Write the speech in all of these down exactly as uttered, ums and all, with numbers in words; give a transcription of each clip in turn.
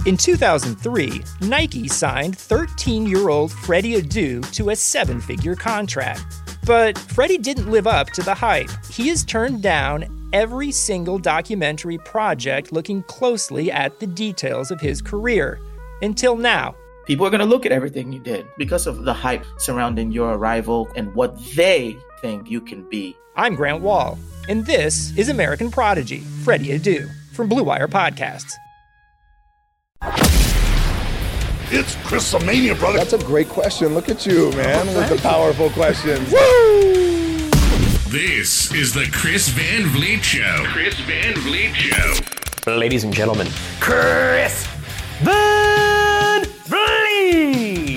In two thousand three, Nike signed thirteen-year-old Freddie Adu to a seven-figure contract. But Freddie didn't live up to the hype. He has turned down every single documentary project looking closely at the details of his career. Until now. People are going to look at everything you did because of the hype surrounding your arrival and what they think you can be. I'm Grant Wall, and this is American Prodigy, Freddie Adu, from Blue Wire Podcasts. It's Chris-a-mania, brother. That's a great question. Look at you, man, oh, with the powerful questions. Woo! This is the Chris Van Vliet Show. Chris Van Vliet Show. Ladies and gentlemen, Chris Van Vliet.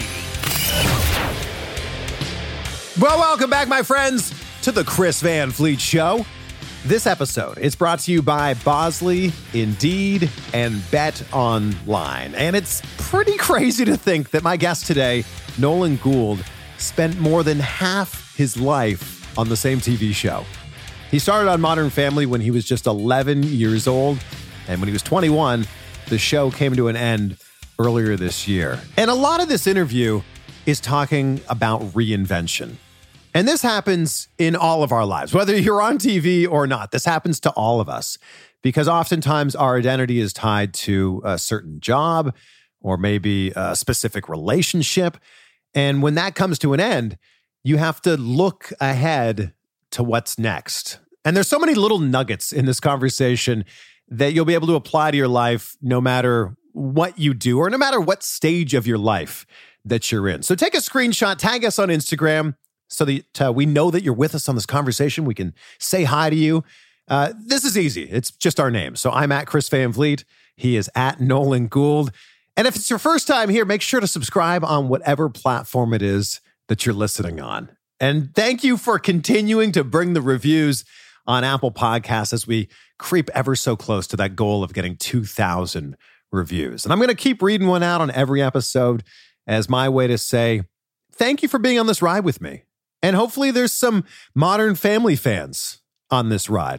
Well, welcome back, my friends, to the Chris Van Vliet Show. This episode is brought to you by Bosley, Indeed, and Bet Online. And it's pretty crazy to think that my guest today, Nolan Gould, spent more than half his life on the same T V show. He started on Modern Family when he was just eleven years old. And when he was twenty-one, the show came to an end earlier this year. And a lot of this interview is talking about reinvention. And this happens in all of our lives, whether you're on T V or not. This happens to all of us because oftentimes our identity is tied to a certain job or maybe a specific relationship. And when that comes to an end, you have to look ahead to what's next. And there's so many little nuggets in this conversation that you'll be able to apply to your life no matter what you do or no matter what stage of your life that you're in. So take a screenshot, tag us on Instagram, so that uh, we know that you're with us on this conversation. We can say hi to you. Uh, this is easy. It's just our name. So I'm at Chris Van Vliet. He is at Nolan Gould. And if it's your first time here, make sure to subscribe on whatever platform it is that you're listening on. And thank you for continuing to bring the reviews on Apple Podcasts as we creep ever so close to that goal of getting two thousand reviews. And I'm going to keep reading one out on every episode as my way to say, thank you for being on this ride with me. And hopefully there's some Modern Family fans on this ride.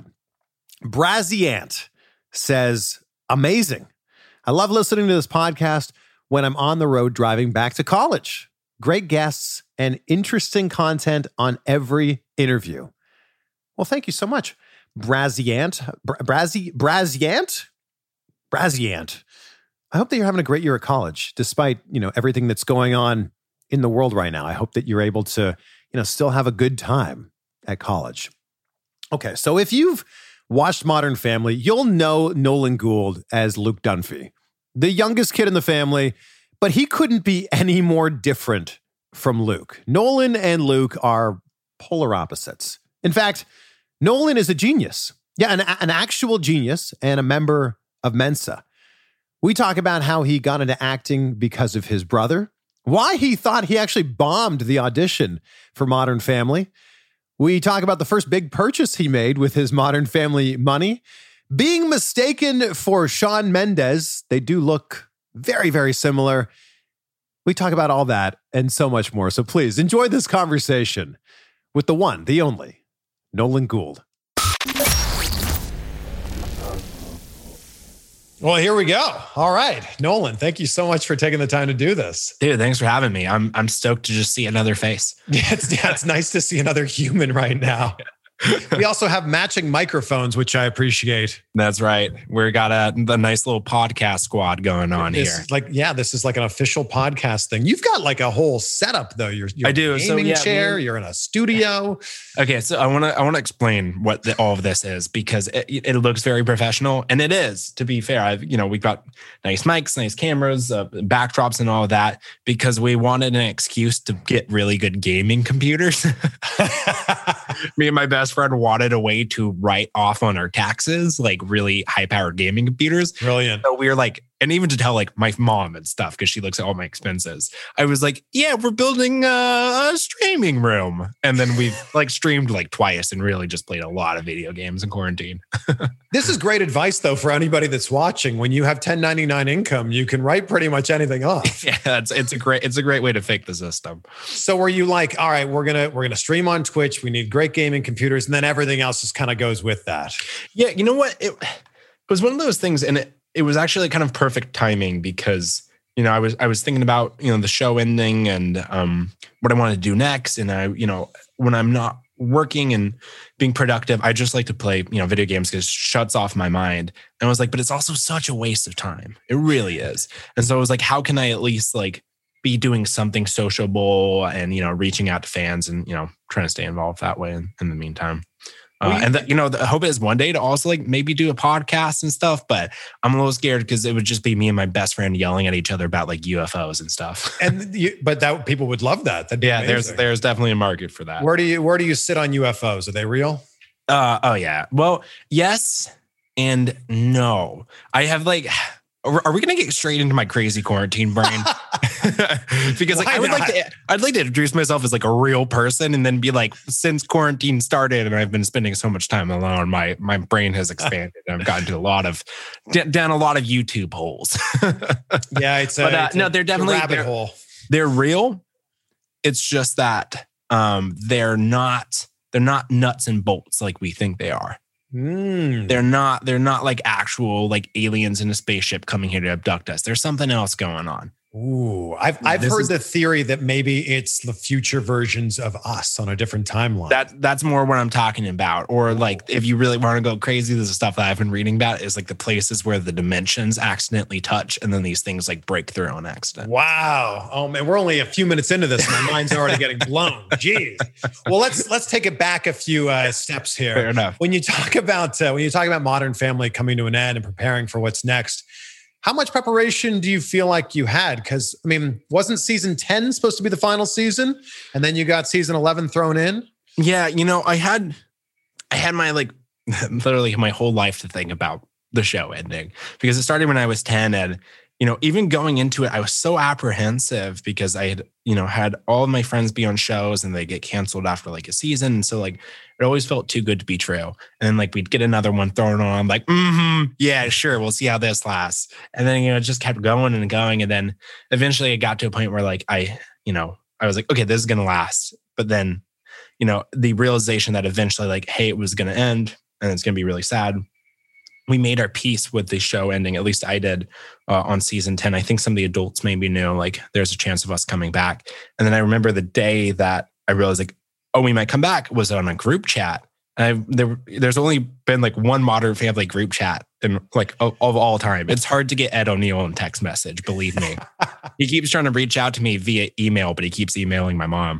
Braziant says, amazing. I love listening to this podcast when I'm on the road driving back to college. Great guests and interesting content on every interview. Well, thank you so much. Braziant. Bra- Brazi- Braziant? Braziant. I hope that you're having a great year at college, despite, you know, everything that's going on in the world right now. I hope that you're able to, you know, still have a good time at college. Okay, so if you've watched Modern Family, you'll know Nolan Gould as Luke Dunphy, the youngest kid in the family, but he couldn't be any more different from Luke. Nolan and Luke are polar opposites. In fact, Nolan is a genius. Yeah, an, an actual genius and a member of Mensa. We talk about how he got into acting because of his brother, why he thought he actually bombed the audition for Modern Family. We talk about the first big purchase he made with his Modern Family money, being mistaken for Shawn Mendes. They do look very, very similar. We talk about all that and so much more. So please enjoy this conversation with the one, the only, Nolan Gould. Well, here we go. All right. Nolan, thank you so much for taking the time to do this. Dude, thanks for having me. I'm I'm stoked to just see another face. Yeah, it's, yeah, it's nice to see another human right now. We also have matching microphones, which I appreciate. That's right. We got a, a nice little podcast squad going on this here. Is like, yeah, this is like an official podcast thing. You've got like a whole setup though. You're, you're I do. a gaming so, yeah, chair. man. You're in a studio. Okay, so I want to I want to explain what the, all of this is because it, it looks very professional, and it is. To be fair, I've you know we've got nice mics, nice cameras, uh, backdrops, and all of that because we wanted an excuse to get really good gaming computers. Me and my best friend wanted a way to write off on our taxes, like really high-powered gaming computers. Brilliant. So we were like, and even to tell like my mom and stuff, because she looks at all my expenses, I was like, yeah, we're building a, a streaming room. And then we've like streamed like twice and really just played a lot of video games in quarantine. This is great advice though, for anybody that's watching. When you have ten ninety-nine income, you can write pretty much anything off. Yeah, it's, it's a great, it's a great way to fake the system. So were you like, all right, we're going to, we're going to stream on Twitch. We need great gaming computers. And then everything else just kind of goes with that. Yeah. You know what? It, it was one of those things, and it, it was actually like kind of perfect timing because, you know, I was I was thinking about, you know, the show ending and um, what I wanted to do next. And I, you know, when I'm not working and being productive, I just like to play, you know, video games because it shuts off my mind. And I was like, but it's also such a waste of time. It really is. And so I was like, how can I at least like be doing something sociable and, you know, reaching out to fans and, you know, trying to stay involved that way in, in the meantime. Uh, and, the, you know, the hope is one day to also like maybe do a podcast and stuff, but I'm a little scared because it would just be me and my best friend yelling at each other about like U F Os and stuff. And you, but that people would love that. That'd be yeah, amazing. there's there's definitely a market for that. Where do you where do you sit on U F Os? Are they real? Uh, oh yeah. Well, yes and no. I have like, are we going to get straight into my crazy quarantine brain? Because like, I would like to, I'd like to introduce myself as like a real person and then be like, since quarantine started and I've been spending so much time alone, my, my brain has expanded and I've gotten to a lot of, d- down a lot of YouTube holes. Yeah. It's a, but, uh, it's no, a, they're definitely, a rabbit they're, hole. They're real. It's just that um, they're not, they're not nuts and bolts like we think they are. Mm. They're not, they're not like actual like aliens in a spaceship coming here to abduct us. There's something else going on. Ooh, I've I've This heard is- the theory that maybe it's the future versions of us on a different timeline. That that's more what I'm talking about. Or like if you really want to go crazy, there's stuff that I've been reading about is like the places where the dimensions accidentally touch and then these things like break through on accident. Wow. Oh man, we're only a few minutes into this. My mind's already getting blown. Jeez. Well, let's let's take it back a few uh, steps here. Fair enough. When you talk about uh, when you talk about Modern Family coming to an end and preparing for what's next, how much preparation do you feel like you had? Because, I mean, wasn't season ten supposed to be the final season? And then you got season eleven thrown in? Yeah, you know, I had I had my like literally my whole life to think about the show ending because it started when I was ten and, you know, even going into it, I was so apprehensive because I had, you know, had all of my friends be on shows and they get canceled after like a season. And so like, it always felt too good to be true. And then like, we'd get another one thrown on. I'm like, mm-hmm, yeah, sure. We'll see how this lasts. And then, you know, it just kept going and going. And then eventually it got to a point where like, I, you know, I was like, okay, this is going to last. But then, you know, the realization that eventually like, hey, it was going to end and it's going to be really sad. We made our peace with the show ending. At least I did uh, on season ten. I think some of the adults maybe knew like there's a chance of us coming back. And then I remember the day that I realized like, oh, we might come back was on a group chat. And I, there, there's only been like one Modern Family group chat in like of, of all time. It's hard to get Ed O'Neill in text message, believe me. He keeps trying to reach out to me via email, but he keeps emailing my mom.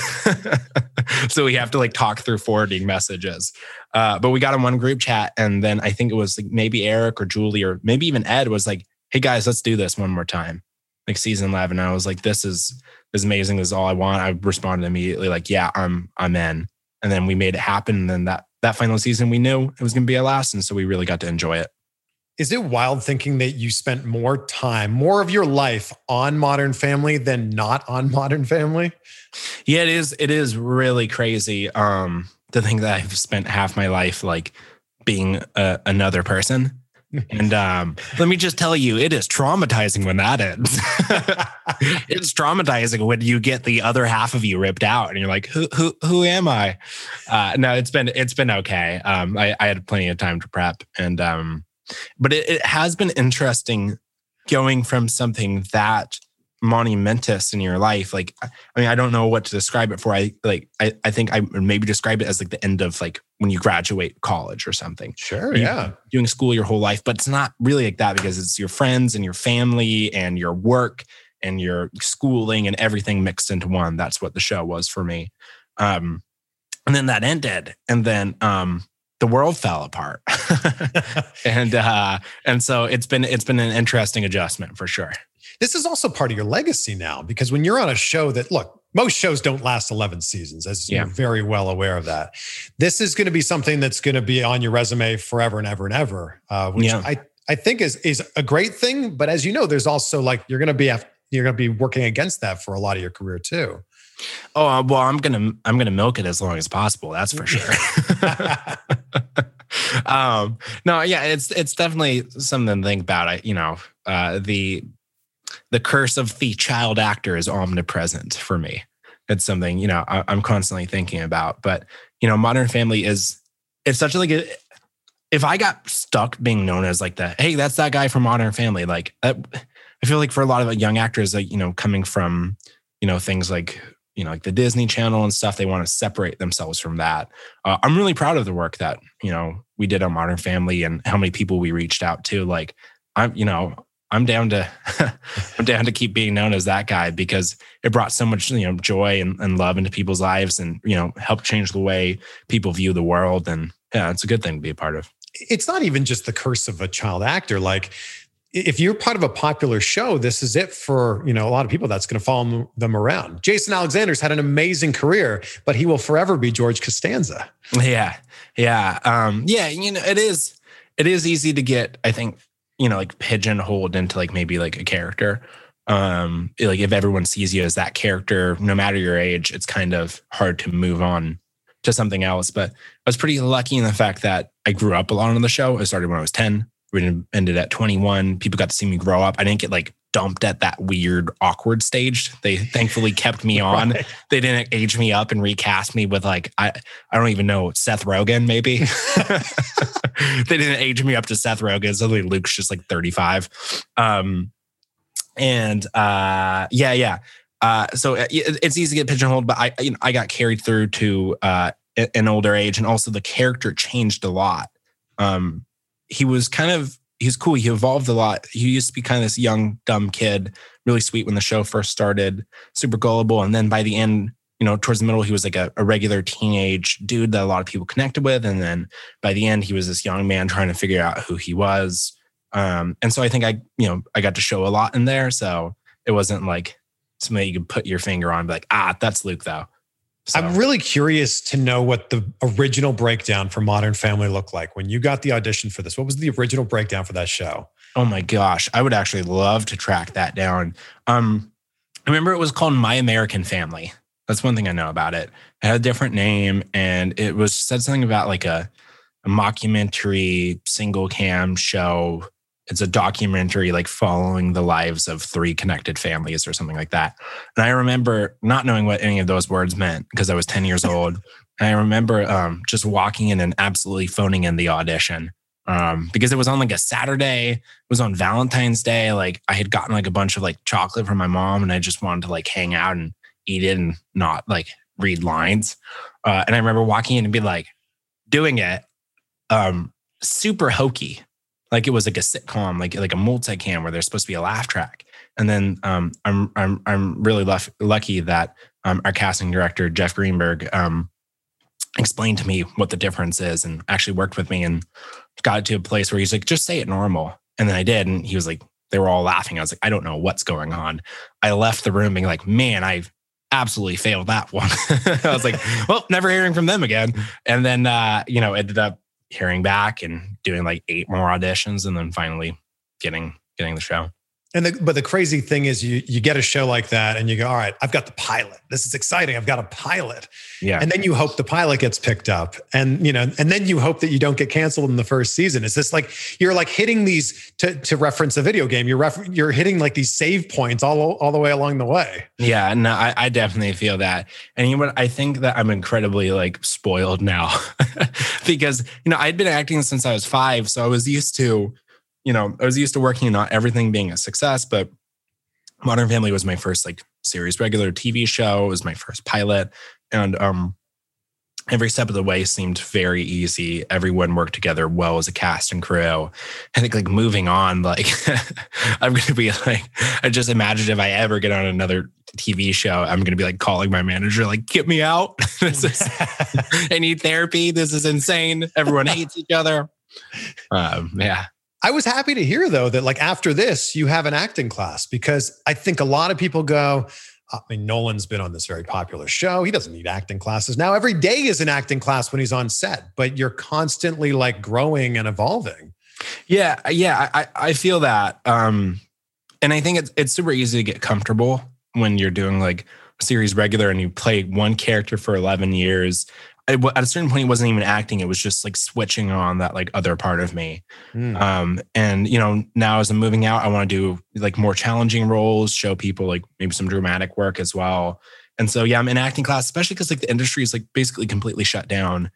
So we have to like talk through forwarding messages. Uh, but we got in one group chat and then I think it was like maybe Eric or Julie or maybe even Ed was like, hey guys, let's do this one more time. Like season eleven. I was like, this is, this is amazing. This is all I want. I responded immediately like, yeah, I'm, I'm in. And then we made it happen. And then that, that final season, we knew it was going to be our last. And so we really got to enjoy it. Is it wild thinking that you spent more time, more of your life on Modern Family than not on Modern Family? Yeah, it is. It is really crazy um, to think that I've spent half my life like being a, another person. And um, let me just tell you, it is traumatizing when that ends. It's traumatizing when you get the other half of you ripped out, and you're like, "Who, who, who am I?" Uh, no, it's been, it's been okay. Um, I, I had plenty of time to prep, and um, but it, it has been interesting going from something that monumentous in your life. Like, I mean, I don't know what to describe it for. I like, I, I think I would maybe describe it as like the end of like when you graduate college or something. Sure. You've Yeah. been doing school your whole life, but it's not really like that because it's your friends and your family and your work and your schooling and everything mixed into one. That's what the show was for me. Um, and then that ended. And then, um, the world fell apart. and, uh, and so it's been, it's been an interesting adjustment for sure. This is also part of your legacy now, because when you're on a show that, look, most shows don't last eleven seasons, as Yeah. you're very well aware of that. This is going to be something that's going to be on your resume forever and ever and ever, uh, which Yeah. I, I think is, is a great thing. But as you know, there's also like, you're going to be, you're going to be working against that for a lot of your career too. Oh, uh, well, I'm going to, I'm going to milk it as long as possible. That's for sure. um, no, yeah, it's, it's definitely something to think about. I, you know, uh, the, the curse of the child actor is omnipresent for me. It's something, you know, I, I'm constantly thinking about, but you know, Modern Family is, it's such a, like a, if I got stuck being known as like the, hey, that's that guy from Modern Family, like uh, I feel like for a lot of young actors, like, you know, coming from, you know, things like, you know, like the Disney Channel and stuff, they want to separate themselves from that. Uh, I'm really proud of the work that, you know, we did on Modern Family and how many people we reached out to. Like, I'm, you know, I'm down to, I'm down to keep being known as that guy because it brought so much, you know, joy and, and love into people's lives and, you know, helped change the way people view the world. And yeah, it's a good thing to be a part of. It's not even just the curse of a child actor. Like, if you're part of a popular show, this is it for, you know, a lot of people that's going to follow them around. Jason Alexander's had an amazing career, but he will forever be George Costanza. Yeah. Yeah. Um, yeah. You know, it is, it is easy to get, I think, you know, like pigeonholed into like maybe like a character. Um, like if everyone sees you as that character, no matter your age, it's kind of hard to move on to something else. But I was pretty lucky in the fact that I grew up a lot on the show. I started when I was ten. We ended at twenty-one. People got to see me grow up. I didn't get like dumped at that weird, awkward stage. They thankfully kept me on. Right. They didn't age me up and recast me with like, I, I don't even know, Seth Rogen, maybe. They didn't age me up to Seth Rogen. Suddenly Luke's just like thirty-five. Um, and uh, yeah, yeah. Uh, so it, it's easy to get pigeonholed, but I, you know, I got carried through to uh, an older age, and also the character changed a lot. Um, he was kind of, he's cool. He evolved a lot. He used to be kind of this young, dumb kid, really sweet when the show first started, super gullible. And then by the end, you know, towards the middle, he was like a, a regular teenage dude that a lot of people connected with. And then by the end, he was this young man trying to figure out who he was. Um, and so I think I, you know, I got to show a lot in there. So it wasn't like somebody you could put your finger on and be like, ah, that's Luke though. So. I'm really curious to know what the original breakdown for Modern Family looked like when you got the audition for this. What was the original breakdown for that show? Oh my gosh, I would actually love to track that down. Um, I remember it was called My American Family. That's one thing I know about it. It had a different name, and it was said something about like a, a mockumentary single cam show. It's a documentary like following the lives of three connected families or something like that. And I remember not knowing what any of those words meant because I was ten years old. And I remember um, just walking in and absolutely phoning in the audition um, because it was on like a Saturday. It was on Valentine's Day. Like I had gotten like a bunch of like chocolate from my mom, and I just wanted to like hang out and eat it and not like read lines. Uh, and I remember walking in and be like doing it um, super hokey. Like it was like a sitcom, like like a multicam where there's supposed to be a laugh track. And then um, I'm I'm I'm really luff, lucky that um, our casting director Jeff Greenberg um, explained to me what the difference is, and actually worked with me and got it to a place where he's like, just say it normal. And then I did, and he was like, they were all laughing. I was like, I don't know what's going on. I left the room being like, man, I absolutely failed that one. I was like, well, never hearing from them again. And then uh, you know, ended up hearing back and doing like eight more auditions, and then finally getting getting the show. And the, but the crazy thing is you you get a show like that and you go, all right, I've got the pilot. This is exciting. I've got a pilot. Yeah. And then you hope the pilot gets picked up, and you know, and then you hope that you don't get canceled in the first season. Is this like you're like hitting these to to reference a video game? You're ref, you're hitting like these save points all all the way along the way. Yeah, no, I, I definitely feel that. And you know what? I think that I'm incredibly like spoiled now because you know I'd been acting since I was five, so I was used to. You know, I was used to working and not everything being a success, but Modern Family was my first like series regular T V show. It was my first pilot. And um, every step of the way seemed very easy. Everyone worked together well as a cast and crew. I think like moving on, like I'm going to be like, I just imagined if I ever get on another T V show, I'm going to be like calling my manager, like, get me out. This is, I need therapy. This is insane. Everyone hates each other. Um, yeah. I was happy to hear, though, that like after this, you have an acting class, because I think a lot of people go, I mean, Nolan's been on this very popular show. He doesn't need acting classes. Now, every day is an acting class when he's on set, but you're constantly like growing and evolving. Yeah. Yeah. I, I feel that. Um, and I think it's, it's super easy to get comfortable when you're doing like a series regular and you play one character for eleven years. At a certain point, it wasn't even acting. It was just like switching on that like other part of me. Mm. Um, and, you know, now as I'm moving out, I want to do like more challenging roles, show people like maybe some dramatic work as well. And so, yeah, I'm in acting class, especially because like the industry is like basically completely shut down.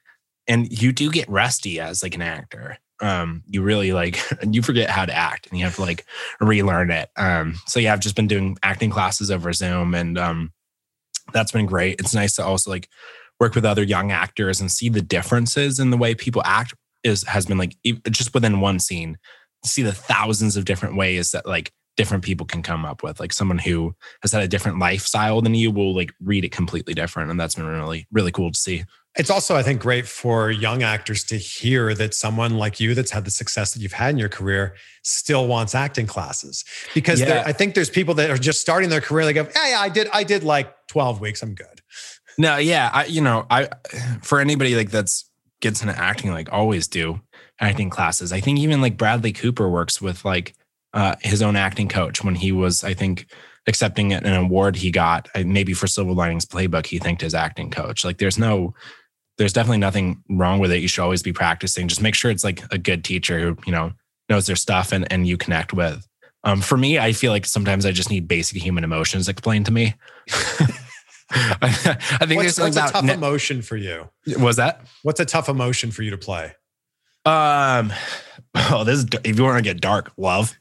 and you do get rusty as like an actor. Um, you really like, you forget how to act and you have to like relearn it. Um, so yeah, I've just been doing acting classes over Zoom, and um, that's been great. It's nice to also like work with other young actors and see the differences in the way people act is, has been like, just within one scene, see the thousands of different ways that like different people can come up with. Like someone who has had a different lifestyle than you will like read it completely different. And that's been really, really cool to see. It's also, I think, great for young actors to hear that someone like you that's had the success that you've had in your career still wants acting classes. Because Yeah. I think there's people that are just starting their career. They go, yeah, yeah, I did, I did like twelve weeks. I'm good. No, yeah, I, you know, I for anybody like that's gets into acting, like always do acting classes. I think even like Bradley Cooper works with like uh, his own acting coach when he was, I think, accepting an award he got uh, maybe for Silver Linings Playbook. He thanked his acting coach. Like, there's no, there's definitely nothing wrong with it. You should always be practicing. Just make sure it's like a good teacher who, you know, knows their stuff and and you connect with. Um, for me, I feel like sometimes I just need basic human emotions explained to me. I, I think What's, there's something what's a about tough ne- emotion for you? Was that? What's a tough emotion for you to play? Um, oh, this is, if you want to get dark, love.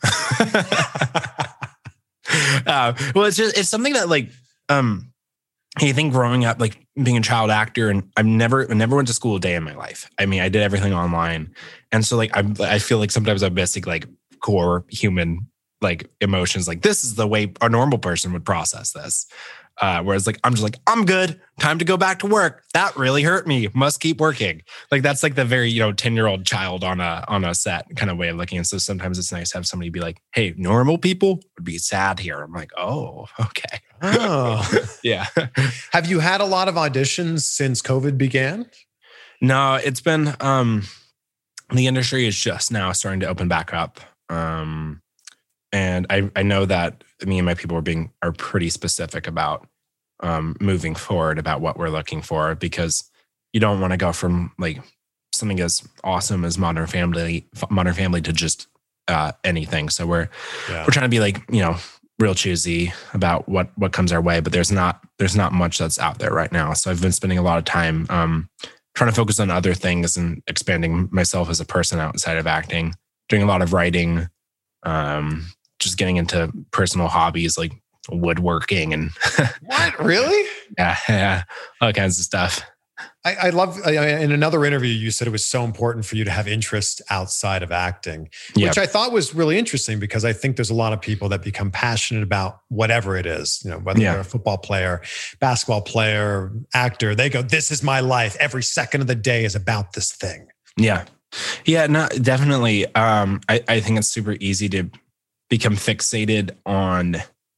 uh, well, it's just, it's something that like, um, I think growing up, like being a child actor, and I've never, I never went to school a day in my life. I mean, I did everything online. And so like, I'm, I feel like sometimes I'm missing like core human, like emotions. Like this is the way a normal person would process this. Uh, whereas like, I'm just like, I'm good. Time to go back to work. That really hurt me. Must keep working. Like, that's like the very, you know, ten year old child on a, on a set kind of way of looking. And so sometimes it's nice to have somebody be like, hey, normal people would be sad here. I'm like, oh, okay. Oh, yeah. Have you had a lot of auditions since COVID began? No, it's been, um, the industry is just now starting to open back up. Um, and I, I know that me and my people are being, are pretty specific about, um, moving forward about what we're looking for, because you don't want to go from like something as awesome as Modern Family, Modern Family to just, uh, anything. So we're, Yeah. we're trying to be like, you know, real choosy about what, what comes our way, but there's not, there's not much that's out there right now. So I've been spending a lot of time, um, trying to focus on other things and expanding myself as a person outside of acting, doing a lot of writing, um, just getting into personal hobbies like woodworking and What? Really? yeah, yeah, all kinds of stuff. I, I love, I, in another interview, you said it was so important for you to have interest outside of acting, Yeah. which I thought was really interesting, because I think there's a lot of people that become passionate about whatever it is, you know, whether Yeah. they're a football player, basketball player, actor, they go, this is my life. Every second of the day is about this thing. Yeah. Yeah, no, definitely. Um, I, I think it's super easy to become fixated on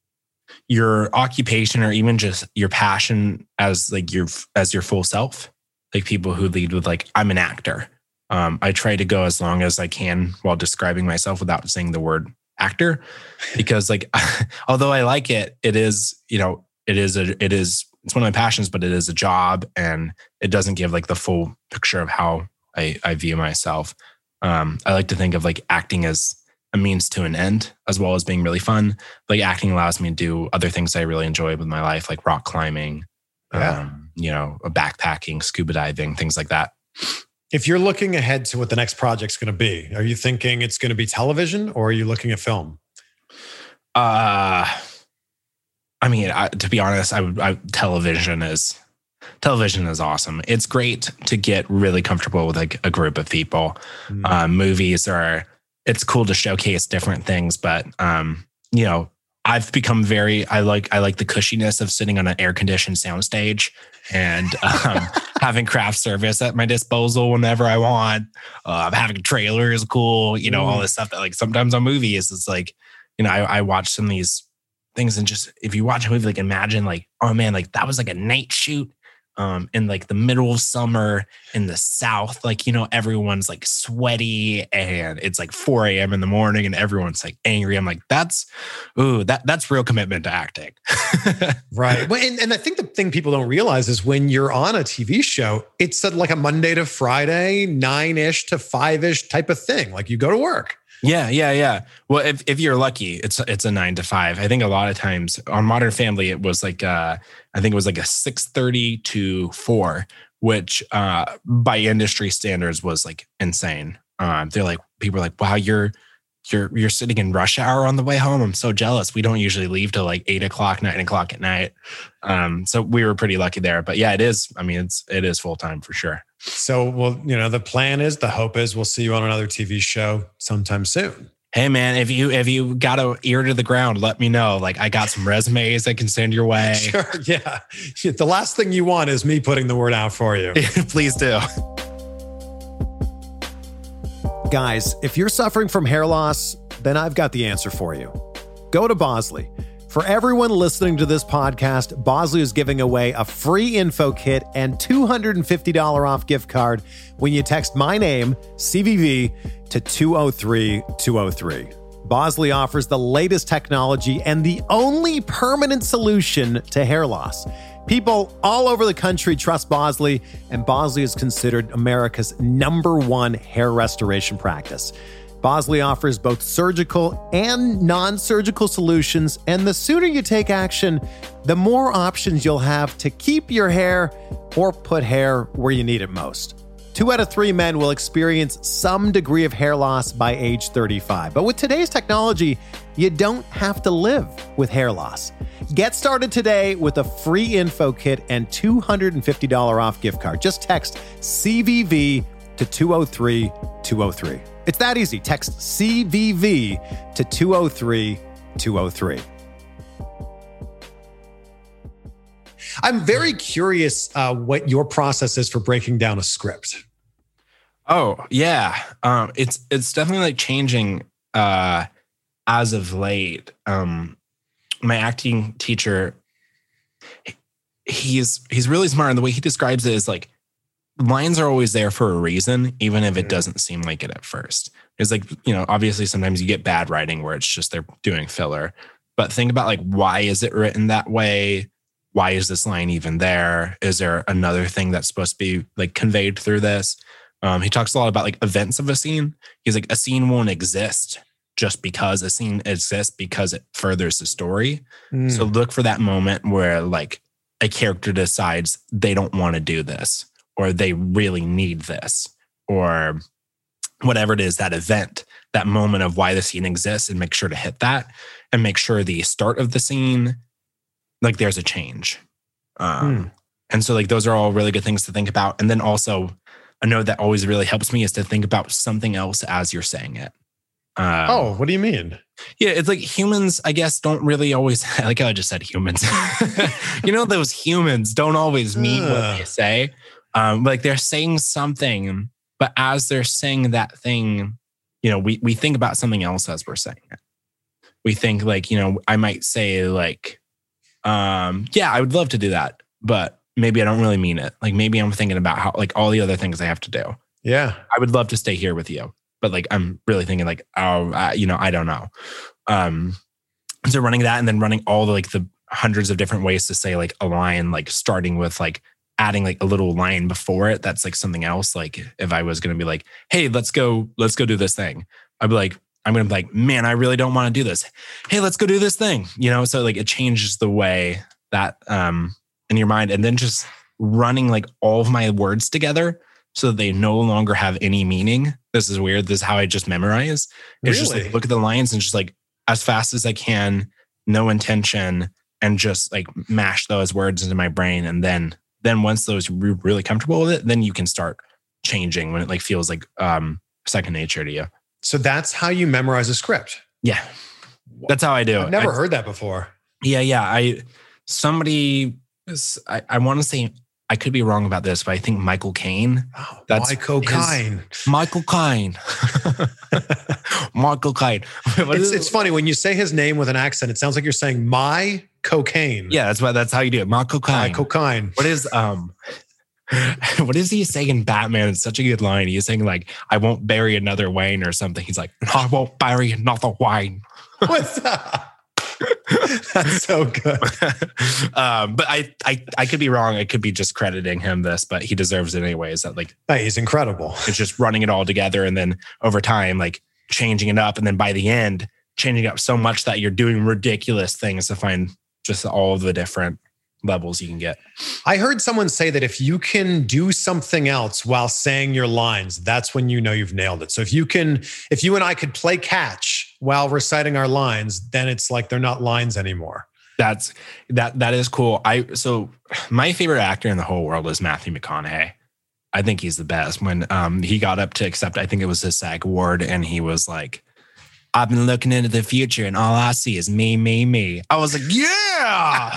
your occupation or even just your passion as like your, as your full self. Like people who lead with like, I'm an actor. Um, I try to go as long as I can while describing myself without saying the word actor, because like, although I like it, it is, you know, it is, a, it is, it's one of my passions, but it is a job, and it doesn't give like the full picture of how I, I view myself. Um, I like to think of like acting as a means to an end, as well as being really fun. Like acting allows me to do other things I really enjoy with my life, like rock climbing, Yeah. um, you know, backpacking, scuba diving, things like that. If you're looking ahead to what the next project's going to be, are you thinking it's going to be television, or are you looking at film? Uh, I mean, I, to be honest, I would, I, television is, television is awesome. It's great to get really comfortable with like a group of people. Mm. Uh, movies are, it's cool to showcase different things, but um, you know, I've become very, I like, I like the cushiness of sitting on an air conditioned soundstage and um, having craft service at my disposal whenever I want. Uh, having a trailer is cool, you know, Mm. all this stuff that like sometimes on movies, it's like, you know, I, I watch some of these things and just, if you watch a movie, like imagine like, oh man, like that was like a night shoot. Um, in like the middle of summer in the South, like, you know, everyone's like sweaty and it's like four a.m. in the morning and everyone's like angry. I'm like, that's, ooh, that that's real commitment to acting. Right. Well, and, and I think the thing people don't realize is when you're on a T V show, it's a, like a Monday to Friday, nine-ish to five-ish type of thing. Like you go to work. Yeah, yeah, yeah. Well, if, if you're lucky, it's it's a nine to five. I think a lot of times on Modern Family, it was like uh, I think it was like a six thirty to four, which uh, by industry standards was like insane. Um, they're like, people are like, wow, you're you're you're sitting in rush hour on the way home. I'm so jealous. We don't usually leave till like eight o'clock, nine o'clock at night. Um, so we were pretty lucky there. But yeah, it is. I mean, it's it is full time for sure. So, well, you know, the plan is, the hope is, we'll see you on another T V show sometime soon. Hey man, if you if you got a ear to the ground, let me know. Like I got some resumes I can send your way. Sure, yeah. The last thing you want is me putting the word out for you. Please do. Guys, if you're suffering from hair loss, then I've got the answer for you. Go to Bosley. For everyone listening to this podcast, Bosley is giving away a free info kit and two hundred fifty dollars off gift card when you text my name, C V V, to two oh three two oh three. Bosley offers the latest technology and the only permanent solution to hair loss. People all over the country trust Bosley, and Bosley is considered America's number one hair restoration practice. Bosley offers both surgical and non-surgical solutions, and the sooner you take action, the more options you'll have to keep your hair or put hair where you need it most. Two out of three men will experience some degree of hair loss by age thirty-five. But with today's technology, you don't have to live with hair loss. Get started today with a free info kit and two hundred fifty dollars off gift card. Just text C V V to two oh three two oh three. It's that easy. Text C V V to two oh three two oh three. I'm very curious uh, what your process is for breaking down a script. Oh yeah, um, it's it's definitely like changing uh, as of late. Um, my acting teacher, he's he's really smart, and the way he describes it is like lines are always there for a reason, even if it doesn't seem like it at first. It's like, you know, obviously sometimes you get bad writing where it's just they're doing filler, but think about like, why is it written that way? Why is this line even there? Is there another thing that's supposed to be like conveyed through this? Um, he talks a lot about like events of a scene. He's like, a scene won't exist just because a scene exists because it furthers the story. Mm. So look for that moment where like a character decides they don't want to do this, or they really need this, or whatever it is, that event, that moment of why the scene exists, and make sure to hit that, and make sure the start of the scene, like there's a change. Um, hmm. And so like, those are all really good things to think about. And then also a note that always really helps me is to think about something else as you're saying it. Um, oh, what do you mean? Yeah, it's like humans, I guess, don't really always, like how I just said humans. You know, those humans don't always mean uh. what they say. Um, like they're saying something, but as they're saying that thing, you know, we, we think about something else as we're saying it. We think like, you know, I might say like, um, yeah, I would love to do that, but maybe I don't really mean it. Like maybe I'm thinking about how, like all the other things I have to do. Yeah. I would love to stay here with you, but like, I'm really thinking like, oh, uh, you know, I don't know. Um, so running that and then running all the, like the hundreds of different ways to say like a line, like starting with like adding like a little line before it. That's like something else. Like if I was going to be like, hey, let's go, let's go do this thing. I'd be like, I'm going to be like, man, I really don't want to do this. Hey, let's go do this thing. You know? So like it changes the way that, um, in your mind, and then just running like all of my words together so that they no longer have any meaning. This is weird. This is how I just memorize. It's Really? just like, look at the lines and just like as fast as I can, no intention, and just like mash those words into my brain. And then, then once those you're really comfortable with it, then you can start changing when it like feels like um, second nature to you. So that's how you memorize a script. Yeah, that's how I do it. I've never I, heard that before. Yeah, yeah. I somebody, I, I want to say, I could be wrong about this, but I think Michael Caine. Oh, that's Michael Caine. Michael Caine. Michael Caine. It's, it's funny when you say his name with an accent. It sounds like you're saying my cocaine. Yeah, that's what. That's how you do it. Michael Caine. Michael Caine. What is um? What is he saying in Batman? It's such a good line. He's saying like, "I won't bury another Wayne" or something. He's like, "I won't bury another Wayne." What's that? That's so good. um, but I, I, I could be wrong. I could be just crediting him this, but he deserves it anyways. That like, hey, he's incredible. It's just running it all together, and then over time, like changing it up, and then by the end, changing it up so much that you're doing ridiculous things to find just all of the different levels you can get. I heard someone say that if you can do something else while saying your lines, that's when you know you've nailed it. So if you can, if you and I could play catch while reciting our lines, then it's like they're not lines anymore. That's that that is cool. I so my favorite actor in the whole world is Matthew McConaughey. I think he's the best. When um he got up to accept, I think it was his SAG award, and he was like, I've been looking into the future and all I see is me, me, me. I was like, yeah.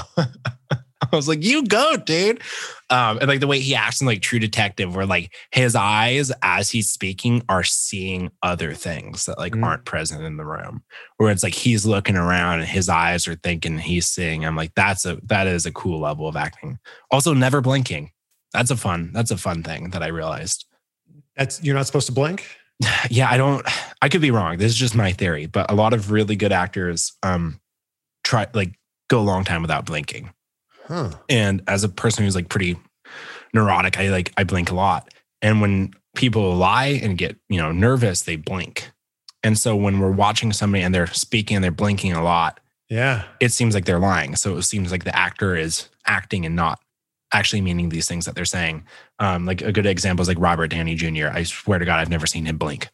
I was like, you go, dude. Um, and like the way he acts in like True Detective, where like his eyes as he's speaking are seeing other things that like mm. aren't present in the room. Where it's like he's looking around and his eyes are thinking, he's seeing. I'm like, that's a that is a cool level of acting. Also, never blinking. That's a fun, that's a fun thing that I realized. That's you're not supposed to blink? Yeah, I don't, I could be wrong. This is just my theory, but a lot of really good actors um try like go a long time without blinking. Huh. And as a person who's like pretty neurotic, I like, I blink a lot. And when people lie and get, you know, nervous, they blink. And so when we're watching somebody and they're speaking and they're blinking a lot, yeah, it seems like they're lying. So it seems like the actor is acting and not actually meaning these things that they're saying. Um, like a good example is like Robert Downey Junior I swear to God, I've never seen him blink.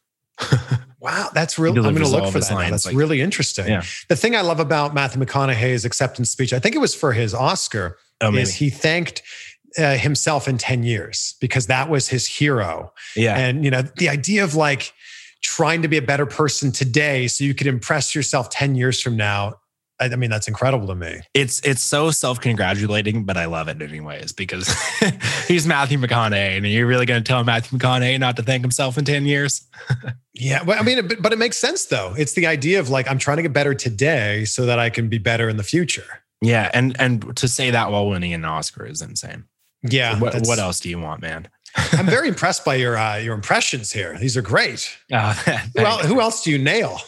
Wow, that's really, I'm going to look for that. Now. That's like, really interesting. Yeah. The thing I love about Matthew McConaughey's acceptance speech, I think it was for his Oscar, oh, is he thanked uh, himself in ten years because that was his hero. Yeah. And, you know, the idea of like trying to be a better person today so you could impress yourself ten years from now, I, I mean, that's incredible to me. It's it's so self-congratulating, but I love it anyways because he's Matthew McConaughey, and you're really going to tell Matthew McConaughey not to thank himself in ten years? Yeah, well, I mean, but, but it makes sense though. It's the idea of like, I'm trying to get better today so that I can be better in the future. Yeah, and and to say that while winning an Oscar is insane. Yeah. What, what else do you want, man? I'm very impressed by your uh, your impressions here. These are great. Oh, well, who else do you nail?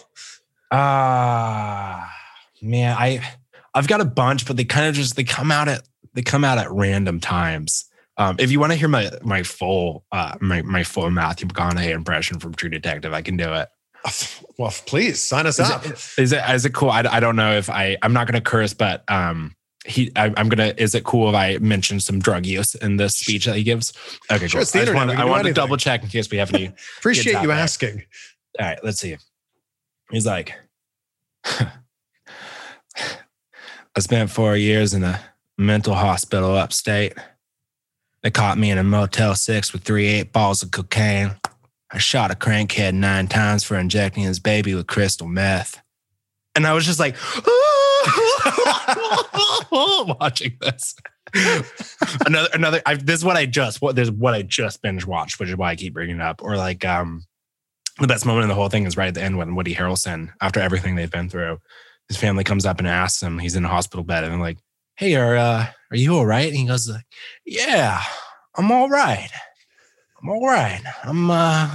Ah, uh, man, I I've got a bunch, but they kind of just they come out at they come out at random times. Um, if you want to hear my my full uh, my my full Matthew McConaughey impression from True Detective, I can do it. Well, please sign us is up. It, is it is it cool? I, I don't know if I I'm not going to curse, but um he I, I'm gonna. Is it cool if I mention some drug use in this speech that he gives? Okay, sure. Cool. It's the I internet. Want, I want to double check in case we have any. Appreciate you asking. All right, let's see. He's like, I spent four years in a mental hospital upstate. They caught me in a Motel six with three eight balls of cocaine. I shot a crankhead nine times for injecting his baby with crystal meth. And I was just like, watching this. another, another. I, this is what I just. What this is what I just binge watched, which is why I keep bringing it up. Or like, um, the best moment in the whole thing is right at the end when Woody Harrelson, after everything they've been through, his family comes up and asks him. He's in a hospital bed, and they're like, "Hey, are uh, are you all right?" And he goes, like, "Yeah, I'm all right. I'm all right. I'm uh."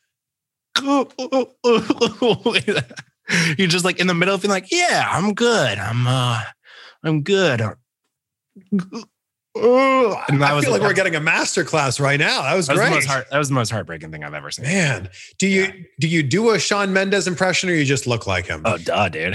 You're just like in the middle of being like, yeah, I'm good. I'm uh I'm good. And I feel like, like we're getting a master class right now. That was that great. Was the most heart, that was the most heartbreaking thing I've ever seen. Man, do you yeah. do you do a Shawn Mendes impression or you just look like him? Oh, duh, dude.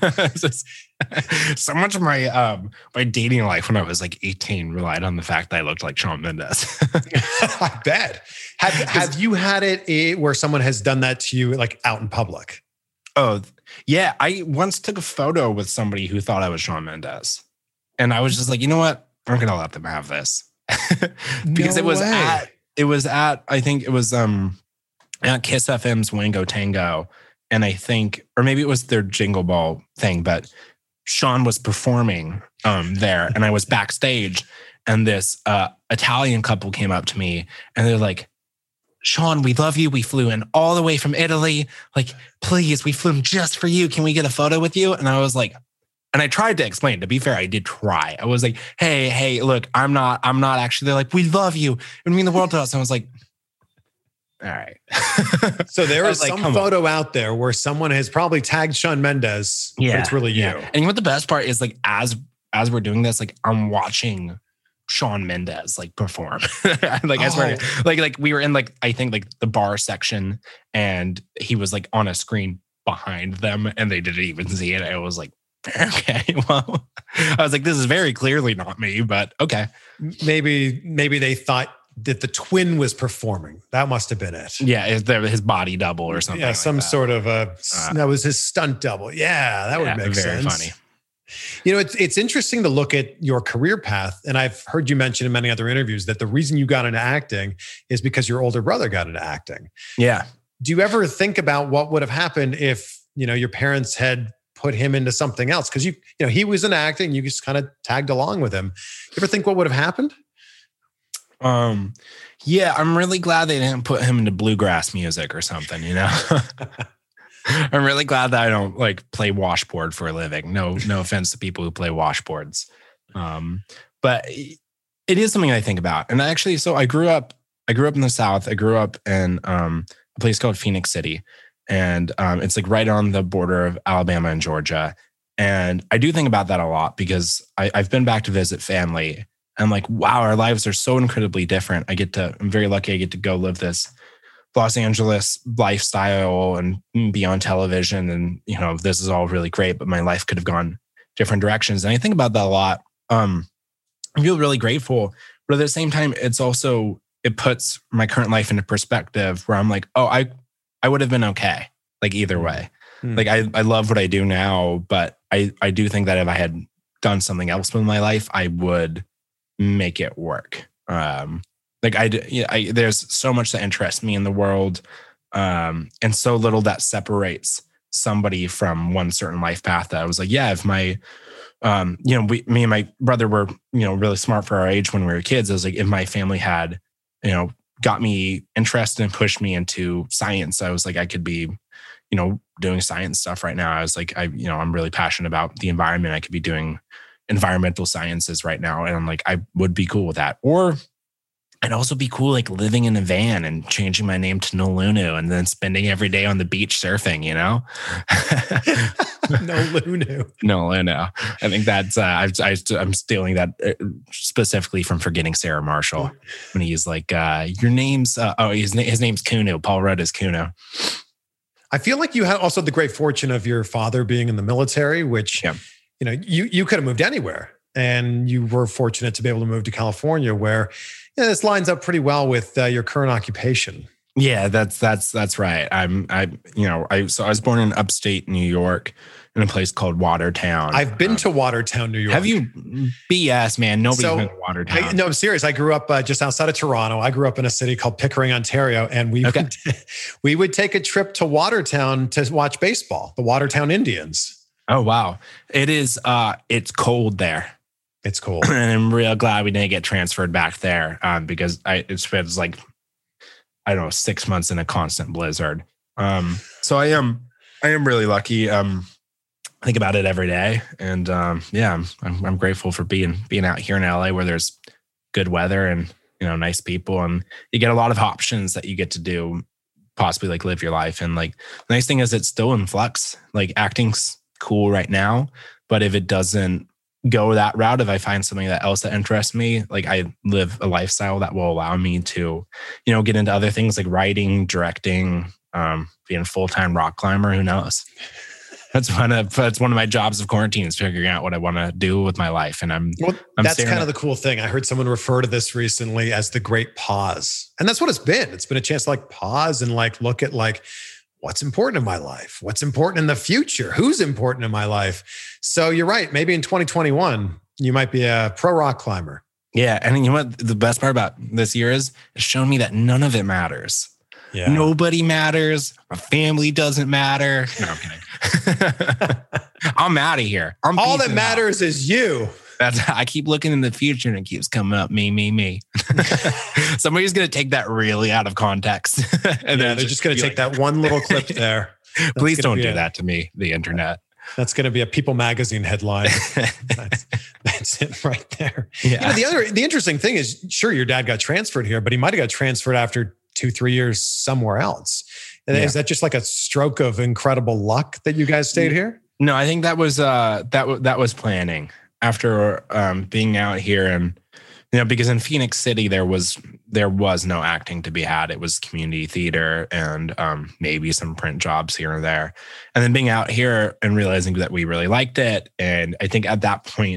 So much of my um my dating life when I was like eighteen relied on the fact that I looked like Shawn Mendes. I bet. Have Have you had it where someone has done that to you, like out in public? Oh, yeah. I once took a photo with somebody who thought I was Shawn Mendes. And I was just like, you know what? I'm going to let them have this. Because no it was way. at, it was at, I think it was um at Kiss F M's Wango Tango. And I think, or maybe it was their Jingle Ball thing, but Shawn was performing um there and I was backstage and this uh, Italian couple came up to me and they're like, Shawn, we love you. We flew in all the way from Italy. Like, please, we flew in just for you. Can we get a photo with you? And I was like, and I tried to explain, to be fair, I did try. I was like, hey, hey, look, I'm not, I'm not actually, they're like, we love you. It would mean the world to us. And I was like, all right. So there is like, some photo on. out there where someone has probably tagged Shawn Mendes, yeah, but it's really yeah. you. And you know what the best part is, like, as, as we're doing this, like, I'm watching Shawn Mendes like perform. Like I swear, Oh. like like we were in like I think like the bar section, and he was like on a screen behind them, and they didn't even see it. I was like, okay, well, I was like, this is very clearly not me, but okay. Maybe, maybe they thought that the twin was performing. That must have been it. Yeah, his, his body double or something. Yeah, like some that. sort of a, Uh, that was his stunt double. Yeah, that would Yeah, make very sense. funny. You know, it's it's interesting to look at your career path. And I've heard you mention in many other interviews that the reason you got into acting is because your older brother got into acting. Yeah. Do you ever think about what would have happened if, you know, your parents had put him into something else? Because you, you know, he was in acting, you just kind of tagged along with him. You ever think what would have happened? Um, yeah, I'm really glad they didn't put him into bluegrass music or something, you know? I'm really glad that I don't like play washboard for a living. No, no offense to people who play washboards. Um, but it is something I think about. And I actually, so I grew up, I grew up in the South. I grew up in um, a place called Phoenix City. And um, it's like right on the border of Alabama and Georgia. And I do think about that a lot because I, I've been back to visit family. I'm like, wow, our lives are so incredibly different. I get to, I'm very lucky I get to go live this Los Angeles lifestyle and be on television. And, you know, this is all really great, but my life could have gone different directions. And I think about that a lot. Um, I feel really grateful, but at the same time, it's also, it puts my current life into perspective where I'm like, oh, I, I would have been okay. Like either way, mm. like I, I love what I do now, but I, I do think that if I had done something else with my life, I would make it work. Um, Like I, you know, I, there's so much that interests me in the world, um, and so little that separates somebody from one certain life path. That I was like, yeah, if my, um, you know, we, me and my brother were, you know, really smart for our age when we were kids. I was like, if my family had, you know, got me interested and pushed me into science, I was like, I could be, you know, doing science stuff right now. I was like, I, you know, I'm really passionate about the environment. I could be doing environmental sciences right now, and I'm like, I would be cool with that. Or I'd also be cool, like living in a van and changing my name to Nolunu and then spending every day on the beach surfing, you know? Nolunu. Nolunu. I think that's, uh, I, I, I'm stealing that specifically from Forgetting Sarah Marshall when he's like, uh, your name's, uh, oh, his, his name's Kuno. Paul Rudd is Kuno. I feel like you had also the great fortune of your father being in the military, which, yeah. you know, you, you could have moved anywhere. And you were fortunate to be able to move to California, where you know, this lines up pretty well with uh, your current occupation. Yeah, that's that's that's right. I'm I you know I so I was born in upstate New York in a place called Watertown. I've been um, to Watertown, New York. Have you? B S, man. Nobody's so, been to Watertown. I, no, I'm serious. I grew up uh, just outside of Toronto. I grew up in a city called Pickering, Ontario, and we okay. would, we would take a trip to Watertown to watch baseball. The Watertown Indians. Oh wow! It is. Uh, it's cold there. It's cold. And I'm real glad we didn't get transferred back there um, because I, it was like, I don't know, six months in a constant blizzard. Um, so I am, I am really lucky. Um, I think about it every day. And um, yeah, I'm, I'm, I'm grateful for being, being out here in L A where there's good weather and, you know, nice people. And you get a lot of options that you get to do, possibly like live your life. And like, the nice thing is it's still in flux. Like acting's cool right now, but if it doesn't go that route, if I find something that else that interests me, like I live a lifestyle that will allow me to, you know, get into other things like writing, directing, um, being a full-time rock climber, who knows? That's one of that's one of my jobs of quarantine is figuring out what I want to do with my life. And I'm, well, I'm that's kind of the cool thing. I heard someone refer to this recently as the great pause. And that's what it's been. It's been a chance to like pause and like look at like, what's important in my life? What's important in the future? Who's important in my life? So you're right. Maybe in twenty twenty-one, you might be a pro rock climber. Yeah. And you know what the best part about this year is? It's shown me that none of it matters. Yeah. Nobody matters. My family doesn't matter. No, I'm kidding. I'm out of here. I'm All that matters out. is you. That's, I keep looking in the future and it keeps coming up. Me, me, me. Somebody's going to take that really out of context. and yeah, then they're just going to take like, that one little clip there. Please don't do a, that to me, the internet. That's going to be a People magazine headline. that's, that's it right there. Yeah. You know, the other, the interesting thing is, sure, your dad got transferred here, but he might've got transferred after two, three years somewhere else. And yeah. Is that just like a stroke of incredible luck that you guys stayed here? No, I think that was, uh, that, w- that was planning. After um, being out here, and you know, because in Phoenix City there was there was no acting to be had. It was community theater and um, maybe some print jobs here and there. And then being out here and realizing that we really liked it, and I think at that point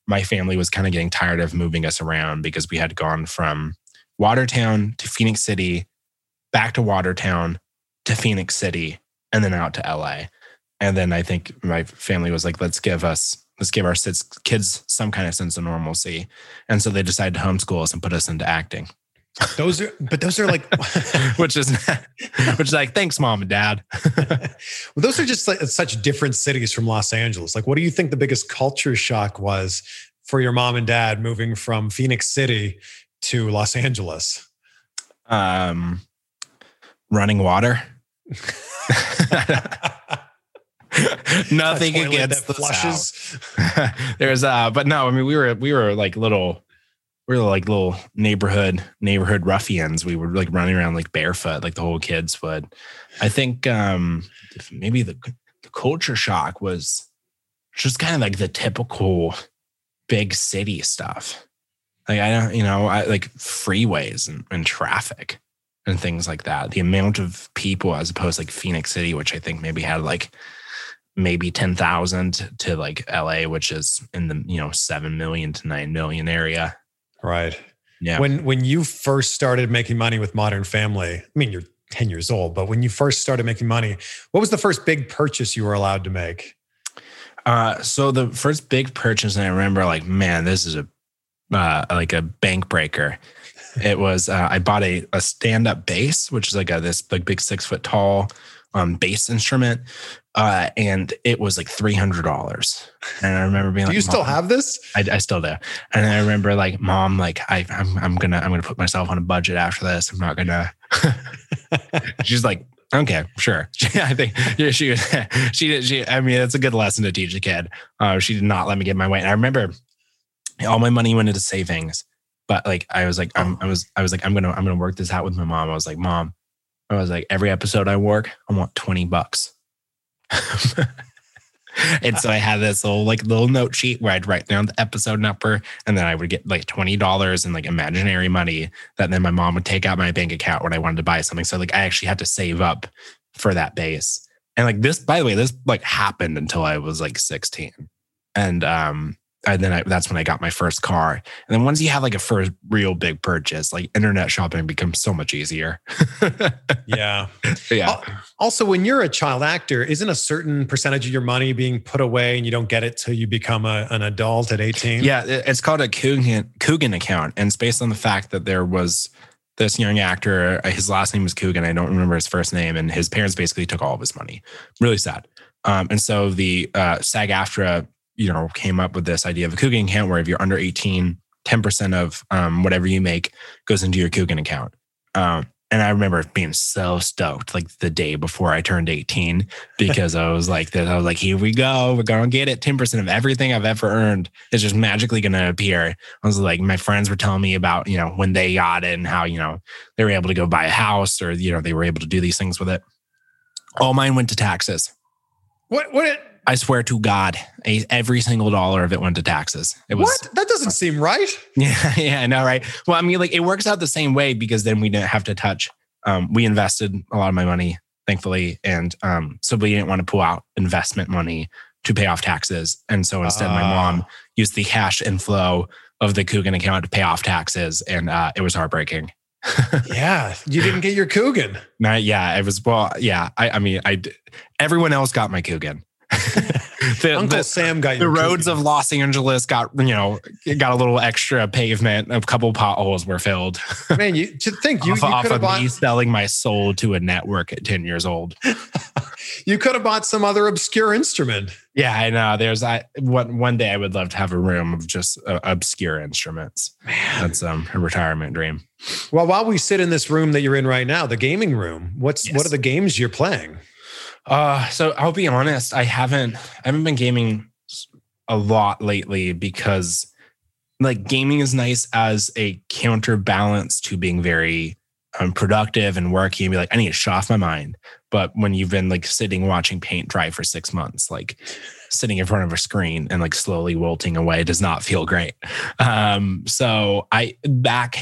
my family was kind of getting tired of moving us around because we had gone from Watertown to Phoenix City, back to Watertown to Phoenix City, and then out to L A. And then I think my family was like, let's give us, let's give our kids some kind of sense of normalcy. And so they decided to homeschool us and put us into acting. Those are, but those are like, which is, which is like, thanks, mom and dad. Well, those are just like such different cities from Los Angeles. Like, what do you think the biggest culture shock was for your mom and dad moving from Phoenix City to Los Angeles? Um, running water. Nothing against the flushes. There's uh, but no, I mean we were we were like little. We were like little neighborhood neighborhood ruffians. We were like running around like barefoot, like the whole kids would. I think um, maybe the, the culture shock was just kind of like the typical big city stuff. Like I don't, you know, I like freeways and, and traffic and things like that. The amount of people as opposed to like Phoenix City, which I think maybe had like maybe ten thousand to like L A, which is in the, you know, seven million to nine million area. Right. Yeah. When when you first started making money with Modern Family, I mean, you're ten years old, but when you first started making money, what was the first big purchase you were allowed to make? Uh, so the first big purchase, and I remember like, man, this is a uh, like a bank breaker. It was uh, I bought a, a stand-up bass, which is like a this like big six foot tall um, bass instrument. Uh, and it was like three hundred dollars. And I remember being do like, you still have this? I, I still do. And I remember like, mom, like I, I'm, I'm going to, I'm going to put myself on a budget after this. I'm not going to, she's like, okay, sure. I think yeah, she, she did. She, I mean, it's a good lesson to teach a kid. Uh, she did not let me get my way. And I remember all my money went into savings, but like, I was like, I'm, I was, I was like, I'm going to, I'm going to work this out with my mom. I was like, mom, I was like, every episode I work, I want twenty bucks. And so I had this little like little note sheet where I'd write down the episode number, and then I would get like twenty dollars in like imaginary money that then my mom would take out my bank account when I wanted to buy something. So like I actually had to save up for that bass. And like this, by the way, this like happened until I was like sixteen. And um and then I, that's when I got my first car. And then once you have like a first real big purchase, like internet shopping becomes so much easier. Yeah. Yeah. Also, when you're a child actor, isn't a certain percentage of your money being put away and you don't get it till you become a, an adult at eighteen? Yeah. It's called a Coogan, Coogan account. And it's based on the fact that there was this young actor, his last name was Coogan. I don't remember his first name. And his parents basically took all of his money. Really sad. Um, and so the uh, SAG-AFTRA, you know, came up with this idea of a Coogan account where if you're under eighteen, ten percent of um, whatever you make goes into your Coogan account. Um, and I remember being so stoked like the day before I turned eighteen, because I was like, I was like, here we go. We're going to get it. ten percent of everything I've ever earned is just magically going to appear. I was like, my friends were telling me about, you know, when they got it and how, you know, they were able to go buy a house, or, you know, they were able to do these things with it. All mine went to taxes. What, what, it, I swear to God, every single dollar of it went to taxes. It was, what? That doesn't seem right. Yeah, yeah, I know, right? Well, I mean, like it works out the same way because then we didn't have to touch. Um, we invested a lot of my money, thankfully, and um, so we didn't want to pull out investment money to pay off taxes. And so instead, uh. my mom used the cash inflow of the Coogan account to pay off taxes, and uh, it was heartbreaking. Yeah, you didn't get your Coogan. No, yeah, it was. Well, yeah, I, I mean, I. Everyone else got my Coogan. the, Uncle the, Sam got the your roads Coogan. of Los Angeles got, you know, got a little extra pavement. A couple potholes were filled. Man, you to think you, off, you off could have of bought me selling my soul to a network at ten years old. You could have bought some other obscure instrument. Yeah, I know. There's I one one day I would love to have a room of just uh, obscure instruments. Man, that's um, a retirement dream. Well, while we sit in this room that you're in right now, the gaming room, what's Yes. what are the games you're playing? Uh, so I'll be honest, I haven't I haven't been gaming a lot lately because like gaming is nice as a counterbalance to being very um, productive and working and be like, I need to shut off my mind. But when you've been like sitting watching paint dry for six months, like sitting in front of a screen and like slowly wilting away does not feel great. Um, so I back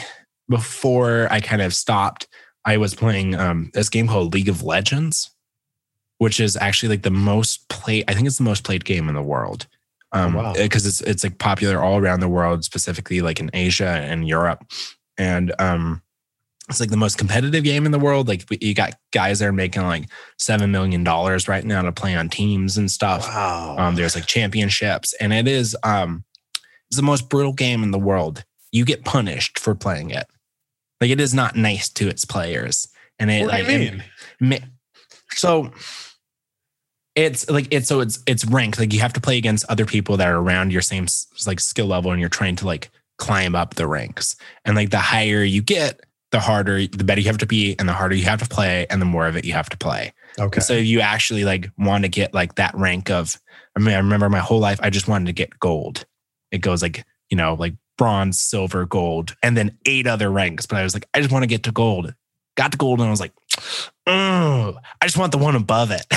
before I kind of stopped, I was playing um, this game called League of Legends, which is actually like the most played, I think it's the most played game in the world. Um, Oh, wow. because it's it's like popular all around the world, specifically like in Asia and Europe. And um, it's like the most competitive game in the world. Like you got guys that are making like seven million dollars right now to play on teams and stuff. Wow. Um, there's like championships, and it is um, it's the most brutal game in the world. You get punished for playing it. Like it is not nice to its players. And it What do like you it- mean? ma- so it's like it's so it's it's ranked. Like you have to play against other people that are around your same s- like skill level, and you're trying to like climb up the ranks. And like the higher you get, the harder, the better you have to be, and the harder you have to play, and the more of it you have to play. Okay. So you actually like want to get like that rank of, I mean, I remember my whole life, I just wanted to get gold. It goes like, you know, like bronze, silver, gold, and then eight other ranks. But I was like, I just want to get to gold. Got to gold, and I was like, oh, I just want the one above it.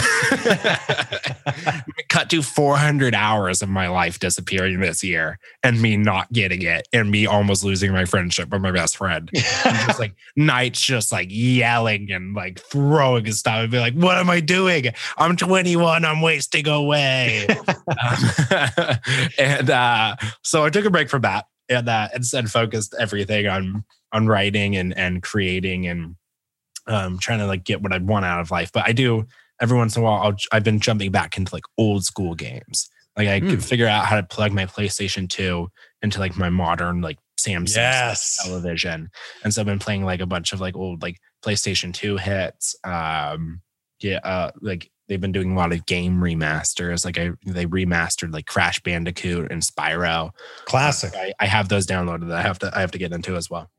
Cut to four hundred hours of my life disappearing this year, and me not getting it, and me almost losing my friendship with my best friend. And just like nights, just like yelling and like throwing and stuff, and be like, "What am I doing? I'm twenty-one. I'm wasting away." um, and uh, so I took a break from that, and uh, instead focused everything on on writing and and creating and um, trying to like get what I want out of life. But I do. Every once in a while, I'll, I've been jumping back into like old school games. Like I Mm. could figure out how to plug my PlayStation two into like my modern like Samsung Yes. television. And so I've been playing like a bunch of like old like PlayStation two hits. Um, yeah, uh, like they've been doing a lot of game remasters. Like I they remastered like Crash Bandicoot and Spyro. Classic. I, I have those downloaded that I have to I have to get into as well.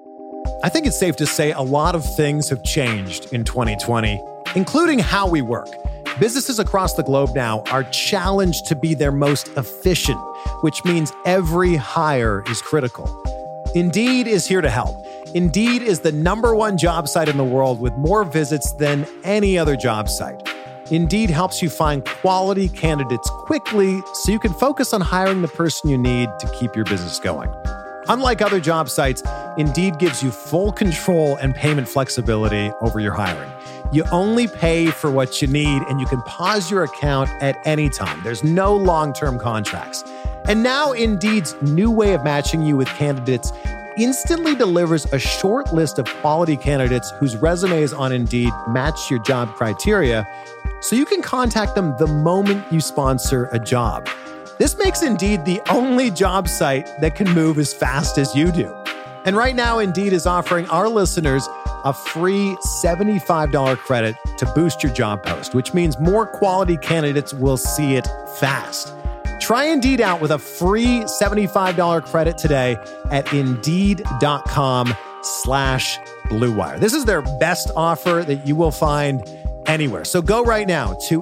I think it's safe to say a lot of things have changed in twenty twenty, including how we work. Businesses across the globe now are challenged to be their most efficient, which means every hire is critical. Indeed is here to help. Indeed is the number one job site in the world with more visits than any other job site. Indeed helps you find quality candidates quickly so you can focus on hiring the person you need to keep your business going. Unlike other job sites, Indeed gives you full control and payment flexibility over your hiring. You only pay for what you need, and you can pause your account at any time. There's no long-term contracts. And now Indeed's new way of matching you with candidates instantly delivers a short list of quality candidates whose resumes on Indeed match your job criteria, so you can contact them the moment you sponsor a job. This makes Indeed the only job site that can move as fast as you do. And right now, Indeed is offering our listeners a free seventy-five dollars credit to boost your job post, which means more quality candidates will see it fast. Try Indeed out with a free seventy-five dollars credit today at Indeed.com slash Blue Wire. This is their best offer that you will find anywhere. So go right now to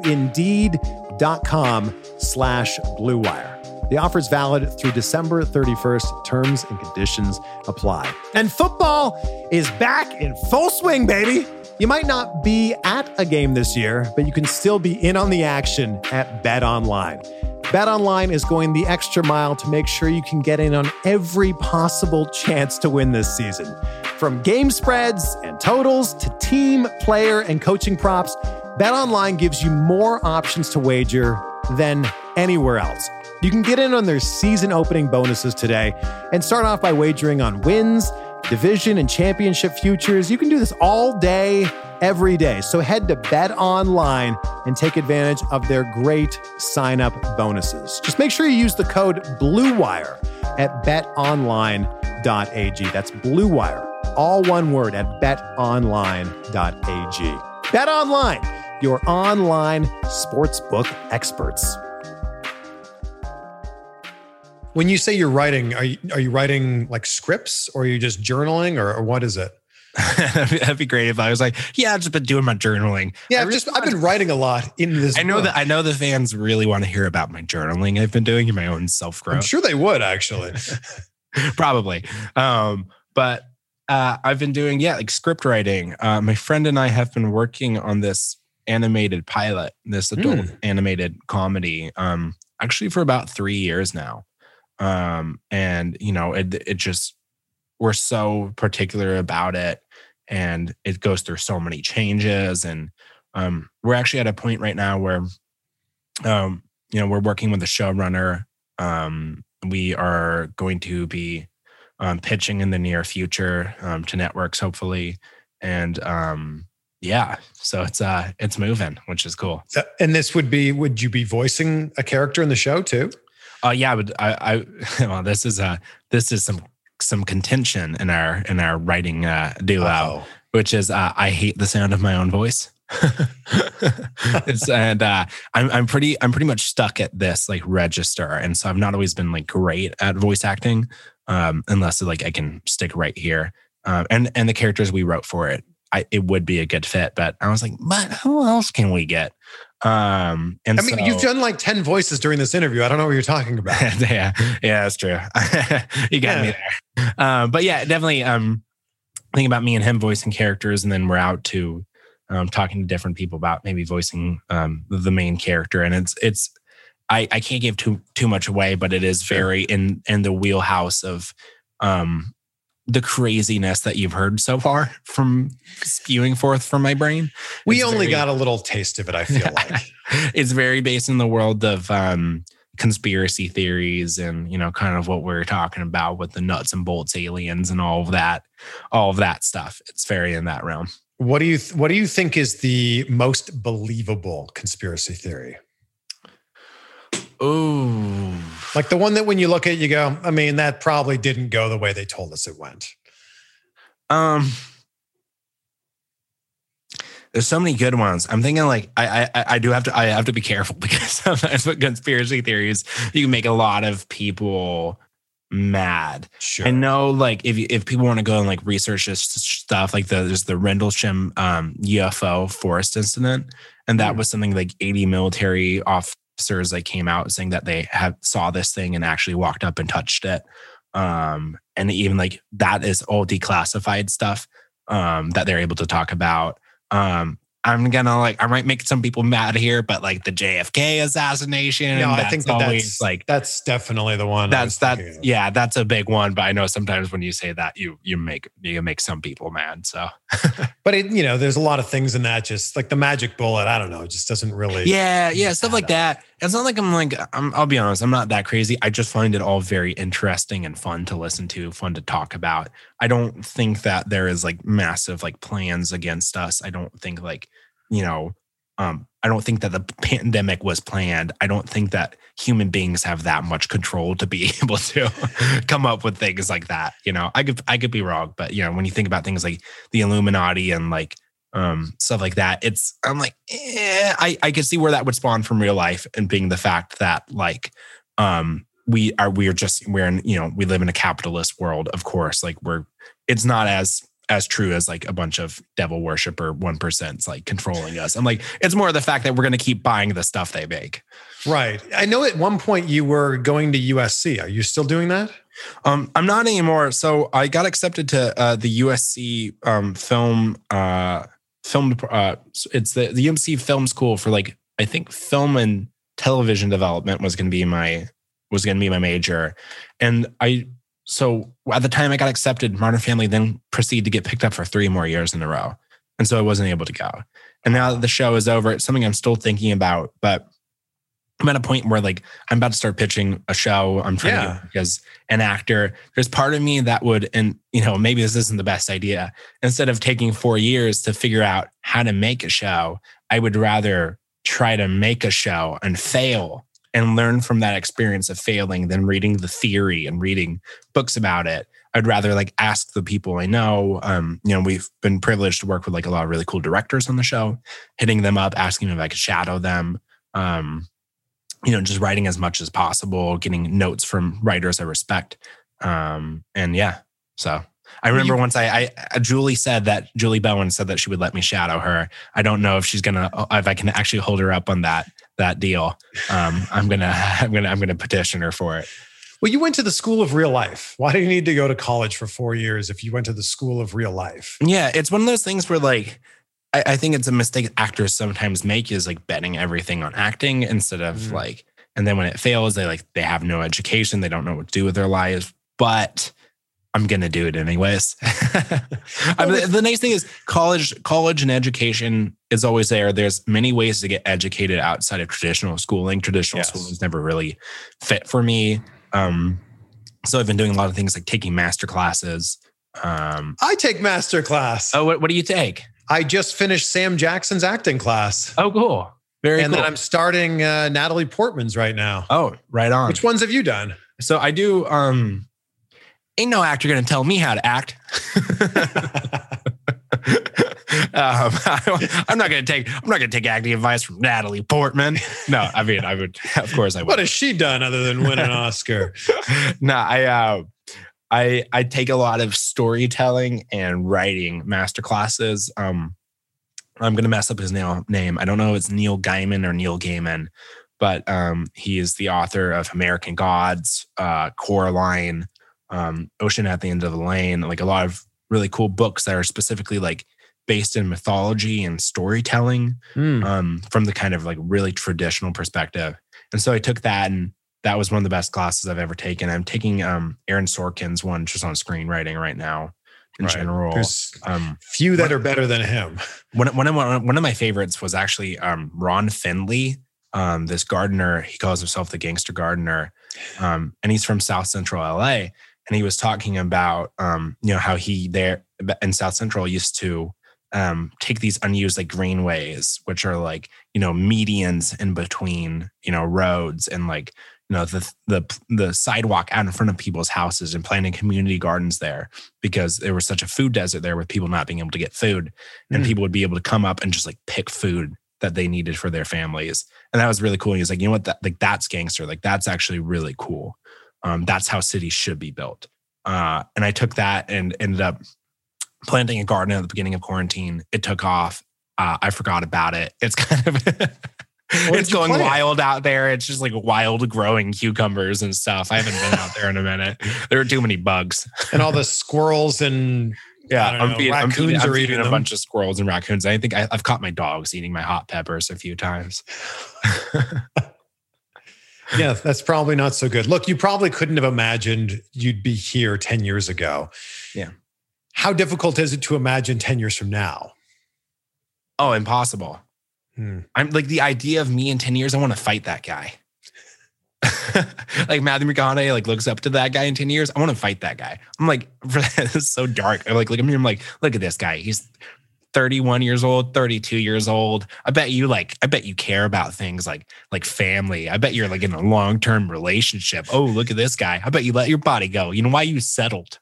Indeed.com slash Blue Wire. The offer is valid through December thirty-first. Terms and conditions apply. And football is back in full swing, baby. You might not be at a game this year, but you can still be in on the action at BetOnline. BetOnline is going the extra mile to make sure you can get in on every possible chance to win this season. From game spreads and totals to team, player, and coaching props, BetOnline gives you more options to wager than anywhere else. You can get in on their season opening bonuses today and start off by wagering on wins, division, and championship futures. You can do this all day, every day. So head to BetOnline and take advantage of their great sign-up bonuses. Just make sure you use the code BLUEWIRE at bet online dot a g. That's BLUEWIRE, all one word, at bet online dot a g. BetOnline, your online sportsbook experts. When you say you're writing, are you, are you writing like scripts, or are you just journaling, or, or what is it? That'd be great if I was like, yeah, I've just been doing my journaling. Yeah, I I've really just I've been writing a lot in this. I know book. that I know the fans really want to hear about my journaling I've been doing in my own self growth. I'm sure they would actually. Probably. Um, but uh, I've been doing, yeah, like script writing. Uh, my friend and I have been working on this animated pilot, this adult Mm. animated comedy, um, actually for about three years now. Um, and you know, it, it just, we're so particular about it, and it goes through so many changes. And um, we're actually at a point right now where um, you know, we're working with a showrunner. Um, we are going to be um, pitching in the near future um, to networks, hopefully. And um, yeah, so it's uh, it's moving, which is cool. So, and this would be, would you be voicing a character in the show too? Uh, yeah, I would. I, I well, this is a this is some some contention in our in our writing uh, duo, Uh-oh. which is uh, I hate the sound of my own voice. it's, and uh, I'm I'm pretty I'm pretty much stuck at this like register, and so I've not always been like great at voice acting, um, unless like I can stick right here. Um, and and the characters we wrote for it, I it would be a good fit, but I was like, but who else can we get? Um, and I mean, so, you've done like ten voices during this interview. I don't know what you're talking about. yeah, yeah, that's true. You got yeah. me there. Um, but yeah, definitely. Um, think about me and him voicing characters, and then we're out to. Um, talking to different people about maybe voicing um, the main character, and it's it's I, I can't give too too much away, but it is very in in the wheelhouse of um, the craziness that you've heard so far from spewing forth from my brain. We it's only very, got a little taste of it, I feel like. It's very based in the world of um, conspiracy theories and, you know, kind of what we're talking about with the nuts and bolts aliens and all of that, all of that stuff. It's very in that realm. What do you th- what do you think is the most believable conspiracy theory? Ooh. Like the one that when you look at it, you go, I mean, that probably didn't go the way they told us it went. Um, there's so many good ones. I'm thinking like I I I do have to I have to be careful because sometimes with conspiracy theories, you can make a lot of people mad. Sure. I know, like if if people want to go and like research this stuff, like the there's the Rendlesham um, U F O forest incident, and that mm. was something like eighty military officers that came out saying that they had saw this thing and actually walked up and touched it, um, and even like that is all declassified stuff um, that they're able to talk about. Um, I'm gonna like I might make some people mad here, but like the J F K assassination. No, I think that always that's like that's definitely the one. That's that. Yeah, that's a big one. But I know sometimes when you say that, you you make you make some people mad. So, but it, you know, there's a lot of things in that. Just like the magic bullet, I don't know. It just doesn't really. Yeah, yeah, stuff like that. It's not like I'm like I'm. I'll be honest. I'm not that crazy. I just find it all very interesting and fun to listen to, fun to talk about. I don't think that there is like massive like plans against us. I don't think like. You know, um, I don't think that the pandemic was planned. I don't think that human beings have that much control to be able to come up with things like that. You know, I could I could be wrong, but you know, when you think about things like the Illuminati and like um, stuff like that, it's I'm like, eh, I I could see where that would spawn from real life, and being the fact that like um, we are we are just we're in you know we live in a capitalist world, of course. Like we're it's not as as true as like a bunch of devil worshiper one percent's like controlling us. I'm like, it's more the fact that we're going to keep buying the stuff they make. Right. I know at one point you were going to U S C. Are you still doing that? Um, I'm not anymore. So I got accepted to uh, the U S C um, film, uh, film. Uh, it's the, the U M C Film School for like, I think film and television development was going to be my, was going to be my major. And I, So at the time I got accepted, Modern Family then proceeded to get picked up for three more years in a row. And so I wasn't able to go. And now that the show is over, it's something I'm still thinking about, but I'm at a point where like, I'm about to start pitching a show. I'm trying yeah. to get as an actor. There's part of me that would, and you know, maybe this isn't the best idea. Instead of taking four years to figure out how to make a show, I would rather try to make a show and fail and learn from that experience of failing than reading the theory and reading books about it. I'd rather like ask the people I know. Um, you know, we've been privileged to work with like a lot of really cool directors on the show, hitting them up, asking them if I could shadow them. Um, you know, just writing as much as possible, getting notes from writers I respect. Um, and yeah, so I remember you, once I, I, Julie said that, Julie Bowen said that she would let me shadow her. I don't know if she's going to, if I can actually hold her up on that, that deal. Um, I'm going to, I'm going to, I'm going to petition her for it. Well, you went to the School of Real Life. Why do you need to go to college for four years if you went to the School of Real Life? Yeah. It's one of those things where like, I, I think it's a mistake actors sometimes make is like betting everything on acting instead of mm. like, and then when it fails, they like, they have no education. They don't know what to do with their lives. But I'm going to do it anyways. I mean, the nice thing is college, college and education is always there. There's many ways to get educated outside of traditional schooling. Traditional Yes. schooling is never really fit for me. Um, so I've been doing a lot of things like taking master classes. Um, I take master class. oh, what, what do you take? I just finished Sam Jackson's acting class. Oh, cool. Very and cool. then I'm starting uh, Natalie Portman's right now. Oh, right on. Which ones have you done? So I do, um, ain't no actor going to tell me how to act. um, I, I'm not going to take, I'm not going to take acting advice from Natalie Portman. No, I mean, I would, of course I would. What has she done other than win an Oscar? no, I, uh, I, I take a lot of storytelling and writing masterclasses. Um, I'm going to mess up his name. I don't know if it's Neil Gaiman or Neil Gaiman, but um, he is the author of American Gods, uh, Coraline, um, Ocean at the End of the Lane, like a lot of really cool books that are specifically like based in mythology and storytelling Mm. um, from the kind of like really traditional perspective. And so I took that, and that was one of the best classes I've ever taken. I'm taking um, Aaron Sorkin's one just on screenwriting right now. In Right. general, There's um, few that are better than him. one, one, of, my- one of my favorites was actually um, Ron Finley, um, this gardener. He calls himself the gangster gardener, um, and he's from South Central L A. And he was talking about, um, you know, how he there in South Central used to um, take these unused like greenways, which are like, you know, medians in between, you know, roads, and like, you know, the the the sidewalk out in front of people's houses, and planting community gardens there, because there was such a food desert there with people not being able to get food, and Mm. people would be able to come up and just like pick food that they needed for their families. And that was really cool. And he was like, you know what, that like that's gangster. Like that's actually really cool. Um, that's how cities should be built. Uh, and I took that and ended up planting a garden at the beginning of quarantine. It took off. Uh, I forgot about it. It's kind of it's did you going plant? wild out there. It's just like wild growing cucumbers and stuff. I haven't been out there in a minute. There are too many bugs. And all the squirrels and Yeah, I don't I'm know, feeding, I'm raccoons feeding, I'm are feeding eating a them. bunch of squirrels and raccoons. I think I, I've caught my dogs eating my hot peppers a few times. yeah, that's probably not so good. Look, you probably couldn't have imagined you'd be here ten years ago. Yeah. How difficult is it to imagine ten years from now? Oh, impossible. Hmm. I'm like the idea of me in ten years, I want to fight that guy. Like Matthew McConaughey like looks up to that guy in ten years. I want to fight that guy. I'm like, this is so dark. I like look at me, I'm like, look at this guy. He's thirty-one years old, thirty-two years old. I bet you like, I bet you care about things like like family. I bet you're like in a long-term relationship. Oh, look at this guy. I bet you let your body go. You know why you settled?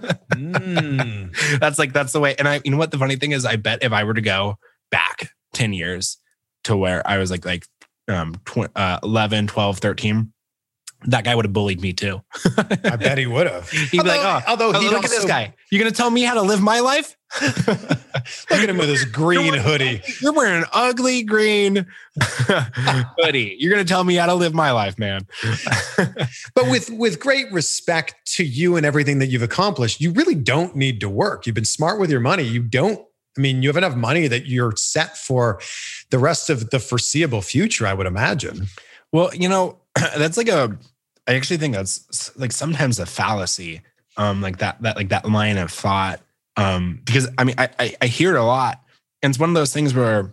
Mm. That's like, that's the way. And I, you know what the funny thing is, I bet if I were to go back ten years to where I was like, like um, tw- uh, eleven, twelve, thirteen, that guy would have bullied me too. I bet he would have. He'd be like, oh, although oh, he'd look at this also- guy. You're going to tell me how to live my life? Look at him with his green hoodie. You're wearing an ugly green hoodie. You're going to tell me how to live my life, man. But with with great respect to you and everything that you've accomplished, you really don't need to work. You've been smart with your money. You don't, I mean, you have enough money that you're set for the rest of the foreseeable future, I would imagine. Well, you know, that's like a, I actually think that's like sometimes a fallacy. Um, like that, that, like that line of thought. Um, because I mean, I, I, I hear it a lot, and it's one of those things where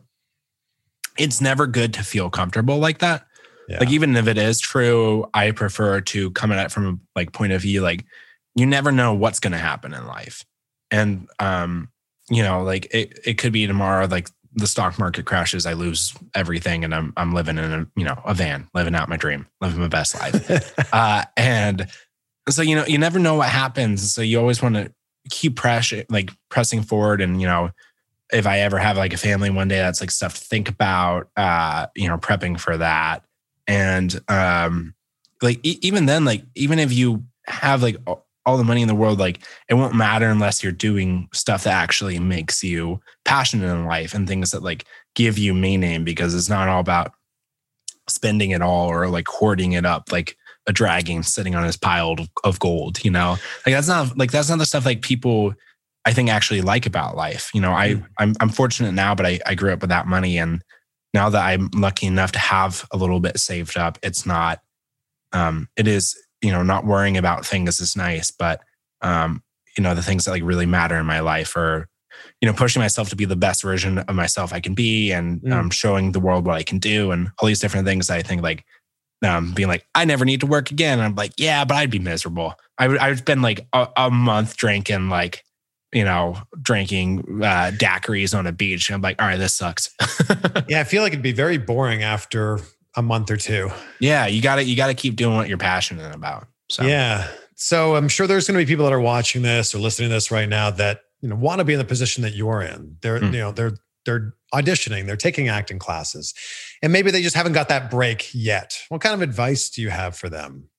it's never good to feel comfortable like that. Yeah. Like, even if it is true, I prefer to come at it from a like point of view, like you never know what's going to happen in life. And, um, you know, like it, it could be tomorrow, like the stock market crashes, I lose everything, and I'm, I'm living in a, you know, a van, living out my dream, living my best life. uh, and so, you know, you never know what happens. So you always want to keep press, like pressing forward. And, you know, if I ever have like a family one day, that's like stuff to think about, uh, you know, prepping for that. And, um, like, e- even then, like, even if you have like all the money in the world, like it won't matter unless you're doing stuff that actually makes you passionate in life and things that like give you meaning, because it's not all about spending it all or like hoarding it up like a dragon sitting on his pile of, of gold, you know, like that's not like, that's not the stuff like people I think actually like about life. You know, I mm. I'm, I'm fortunate now, but I, I grew up with that money. And now that I'm lucky enough to have a little bit saved up, it's not, um, it is, you know, not worrying about things is nice, but, um, you know, the things that like really matter in my life are, you know, pushing myself to be the best version of myself I can be, and Mm. um, showing the world what I can do, and all these different things. I think like um, being like, I never need to work again. And I'm like, yeah, but I'd be miserable. I would, I've been like a, a month drinking like, you know, drinking uh, daiquiris on a beach. And I'm like, all right, this sucks. Yeah, I feel like it'd be very boring after a month or two. Yeah, you got to you got to keep doing what you're passionate about. So Yeah. So I'm sure there's going to be people that are watching this or listening to this right now that, you know, want to be in the position that you're in. They're, Mm. you know, they're they're auditioning, they're taking acting classes, and maybe they just haven't got that break yet. What kind of advice do you have for them?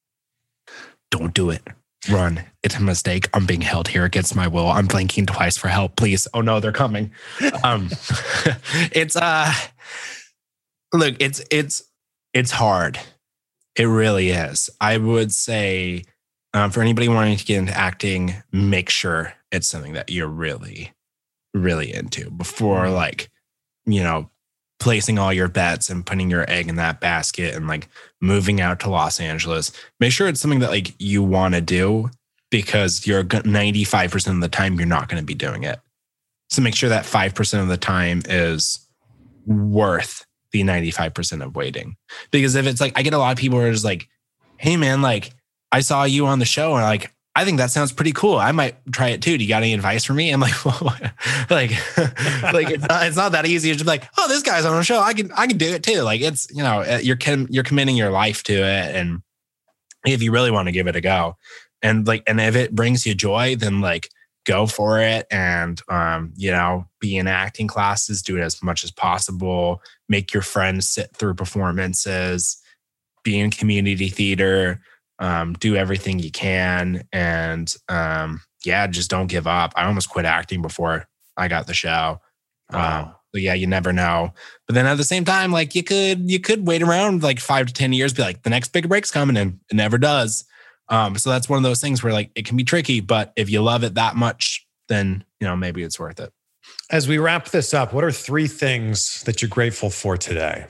don't do it. Run. It's a mistake. I'm being held here against my will. I'm blinking twice for help. Please. Oh no, they're coming. Um, it's uh, look, it's it's it's hard. It really is. I would say um, for anybody wanting to get into acting, make sure it's something that you're really, really into before, like, you know, placing all your bets and putting your egg in that basket and like moving out to Los Angeles. Make sure it's something that like you want to do, because you're ninety-five percent of the time you're not going to be doing it. So make sure that five percent of the time is worth the ninety-five percent of waiting. Because if it's like, I get a lot of people who are just like, hey man, like I saw you on the show and like, I think that sounds pretty cool. I might try it too. Do you got any advice for me? I'm like, well, like, like it's not, it's not that easy. It's just like, oh, this guy's on a show. I can, I can do it too. Like it's, you know, you're, com- you're committing your life to it. And if you really want to give it a go, and like, and if it brings you joy, then like go for it. And, um, you know, be in acting classes, do it as much as possible, make your friends sit through performances, be in community theater, um, do everything you can. And, um, yeah, just don't give up. I almost quit acting before I got the show. Wow. Um, but yeah, you never know. But then at the same time, like you could, you could wait around like five to ten years, be like, the next big break's coming, and it never does. Um, so that's one of those things where like it can be tricky, but if you love it that much, then, you know, maybe it's worth it. As we wrap this up, what are three things that you're grateful for today?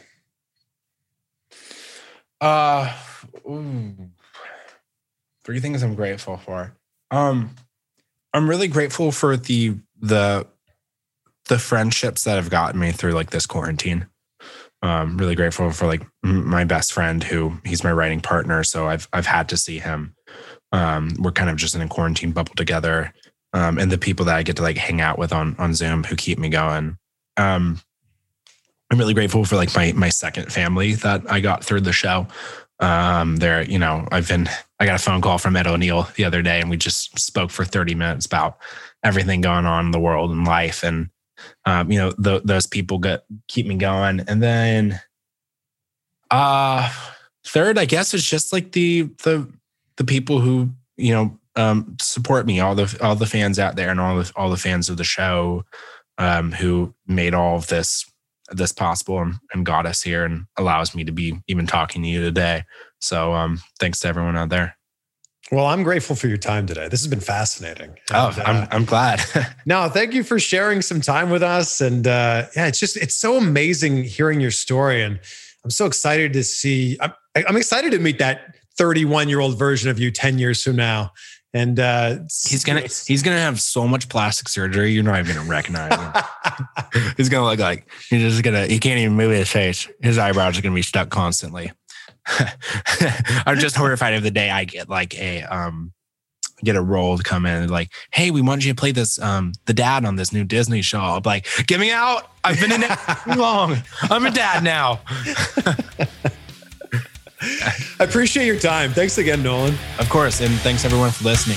Uh, ooh, three things I'm grateful for. Um, I'm really grateful for the, the, the friendships that have gotten me through like this quarantine. Um, really grateful for like my best friend, who he's my writing partner. So I've, I've had to see him. Um, we're kind of just in a quarantine bubble together. Um, and the people that I get to like hang out with on, on Zoom who keep me going. Um, I'm really grateful for like my, my second family that I got through the show. Um, there, you know, I've been, I got a phone call from Ed O'Neill the other day, and we just spoke for thirty minutes about everything going on in the world and life. And, um, you know, th- those people get, keep me going. And then, uh, third, I guess it's just like the, the, the people who, you know, um, support me, all the, all the fans out there, and all the, all the fans of the show, um, who made all of this, this possible and, and got us here and allows me to be even talking to you today. So, um, thanks to everyone out there. Well, I'm grateful for your time today. This has been fascinating. Oh, And, uh, I'm, I'm glad. No, thank you for sharing some time with us. And uh, yeah, it's just, it's so amazing hearing your story. And I'm so excited to see, I'm, I'm excited to meet that thirty-one year old version of you ten years from now. And uh, he's going to, he's going to have so much plastic surgery. You're not even going to recognize him. He's going to look like, he's just going to, he can't even move his face. His eyebrows are going to be stuck constantly. I'm just horrified of the day I get like a, um, get a role to come in and like, hey, we want you to play this, um, the dad on this new Disney show. I'll be like, get me out. I've been in it too long. I'm a dad now. I appreciate your time. Thanks again, Nolan. Of course. And thanks everyone for listening.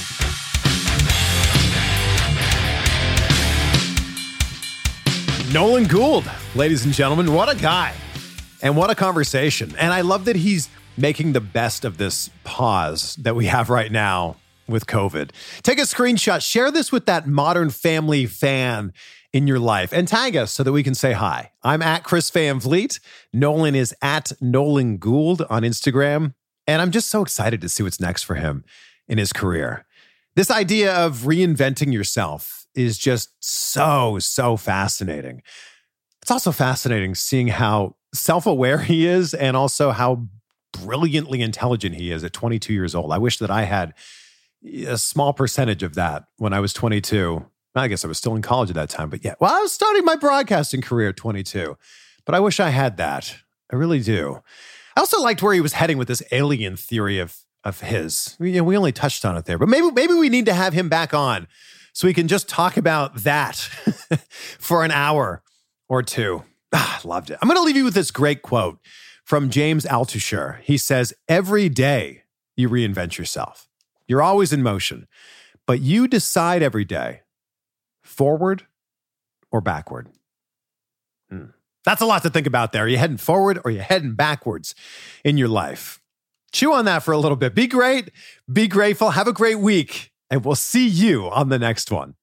Nolan Gould, ladies and gentlemen, what a guy. And what a conversation. And I love that he's making the best of this pause that we have right now with COVID. Take a screenshot, share this with that Modern Family fan in your life, and tag us so that we can say hi. I'm at Chris Van Vliet. Nolan is at Nolan Gould on Instagram. And I'm just so excited to see what's next for him in his career. This idea of reinventing yourself is just so, so fascinating. It's also fascinating seeing how self-aware he is, and also how brilliantly intelligent he is at twenty-two years old. I wish that I had, a small percentage of that when I was twenty-two. I guess I was still in college at that time, but yeah. Well, I was starting my broadcasting career at twenty-two, but I wish I had that. I really do. I also liked where he was heading with this alien theory of of his. We, you know, we only touched on it there, but maybe maybe we need to have him back on so we can just talk about that for an hour or two. Ah, loved it. I'm going to leave you with this great quote from James Altucher. He says, "Every day you reinvent yourself. You're always in motion, but you decide every day, forward or backward." Hmm. That's a lot to think about there. Are you heading forward or are you heading backwards in your life? Chew on that for a little bit. Be great. Be grateful. Have a great week. And we'll see you on the next one.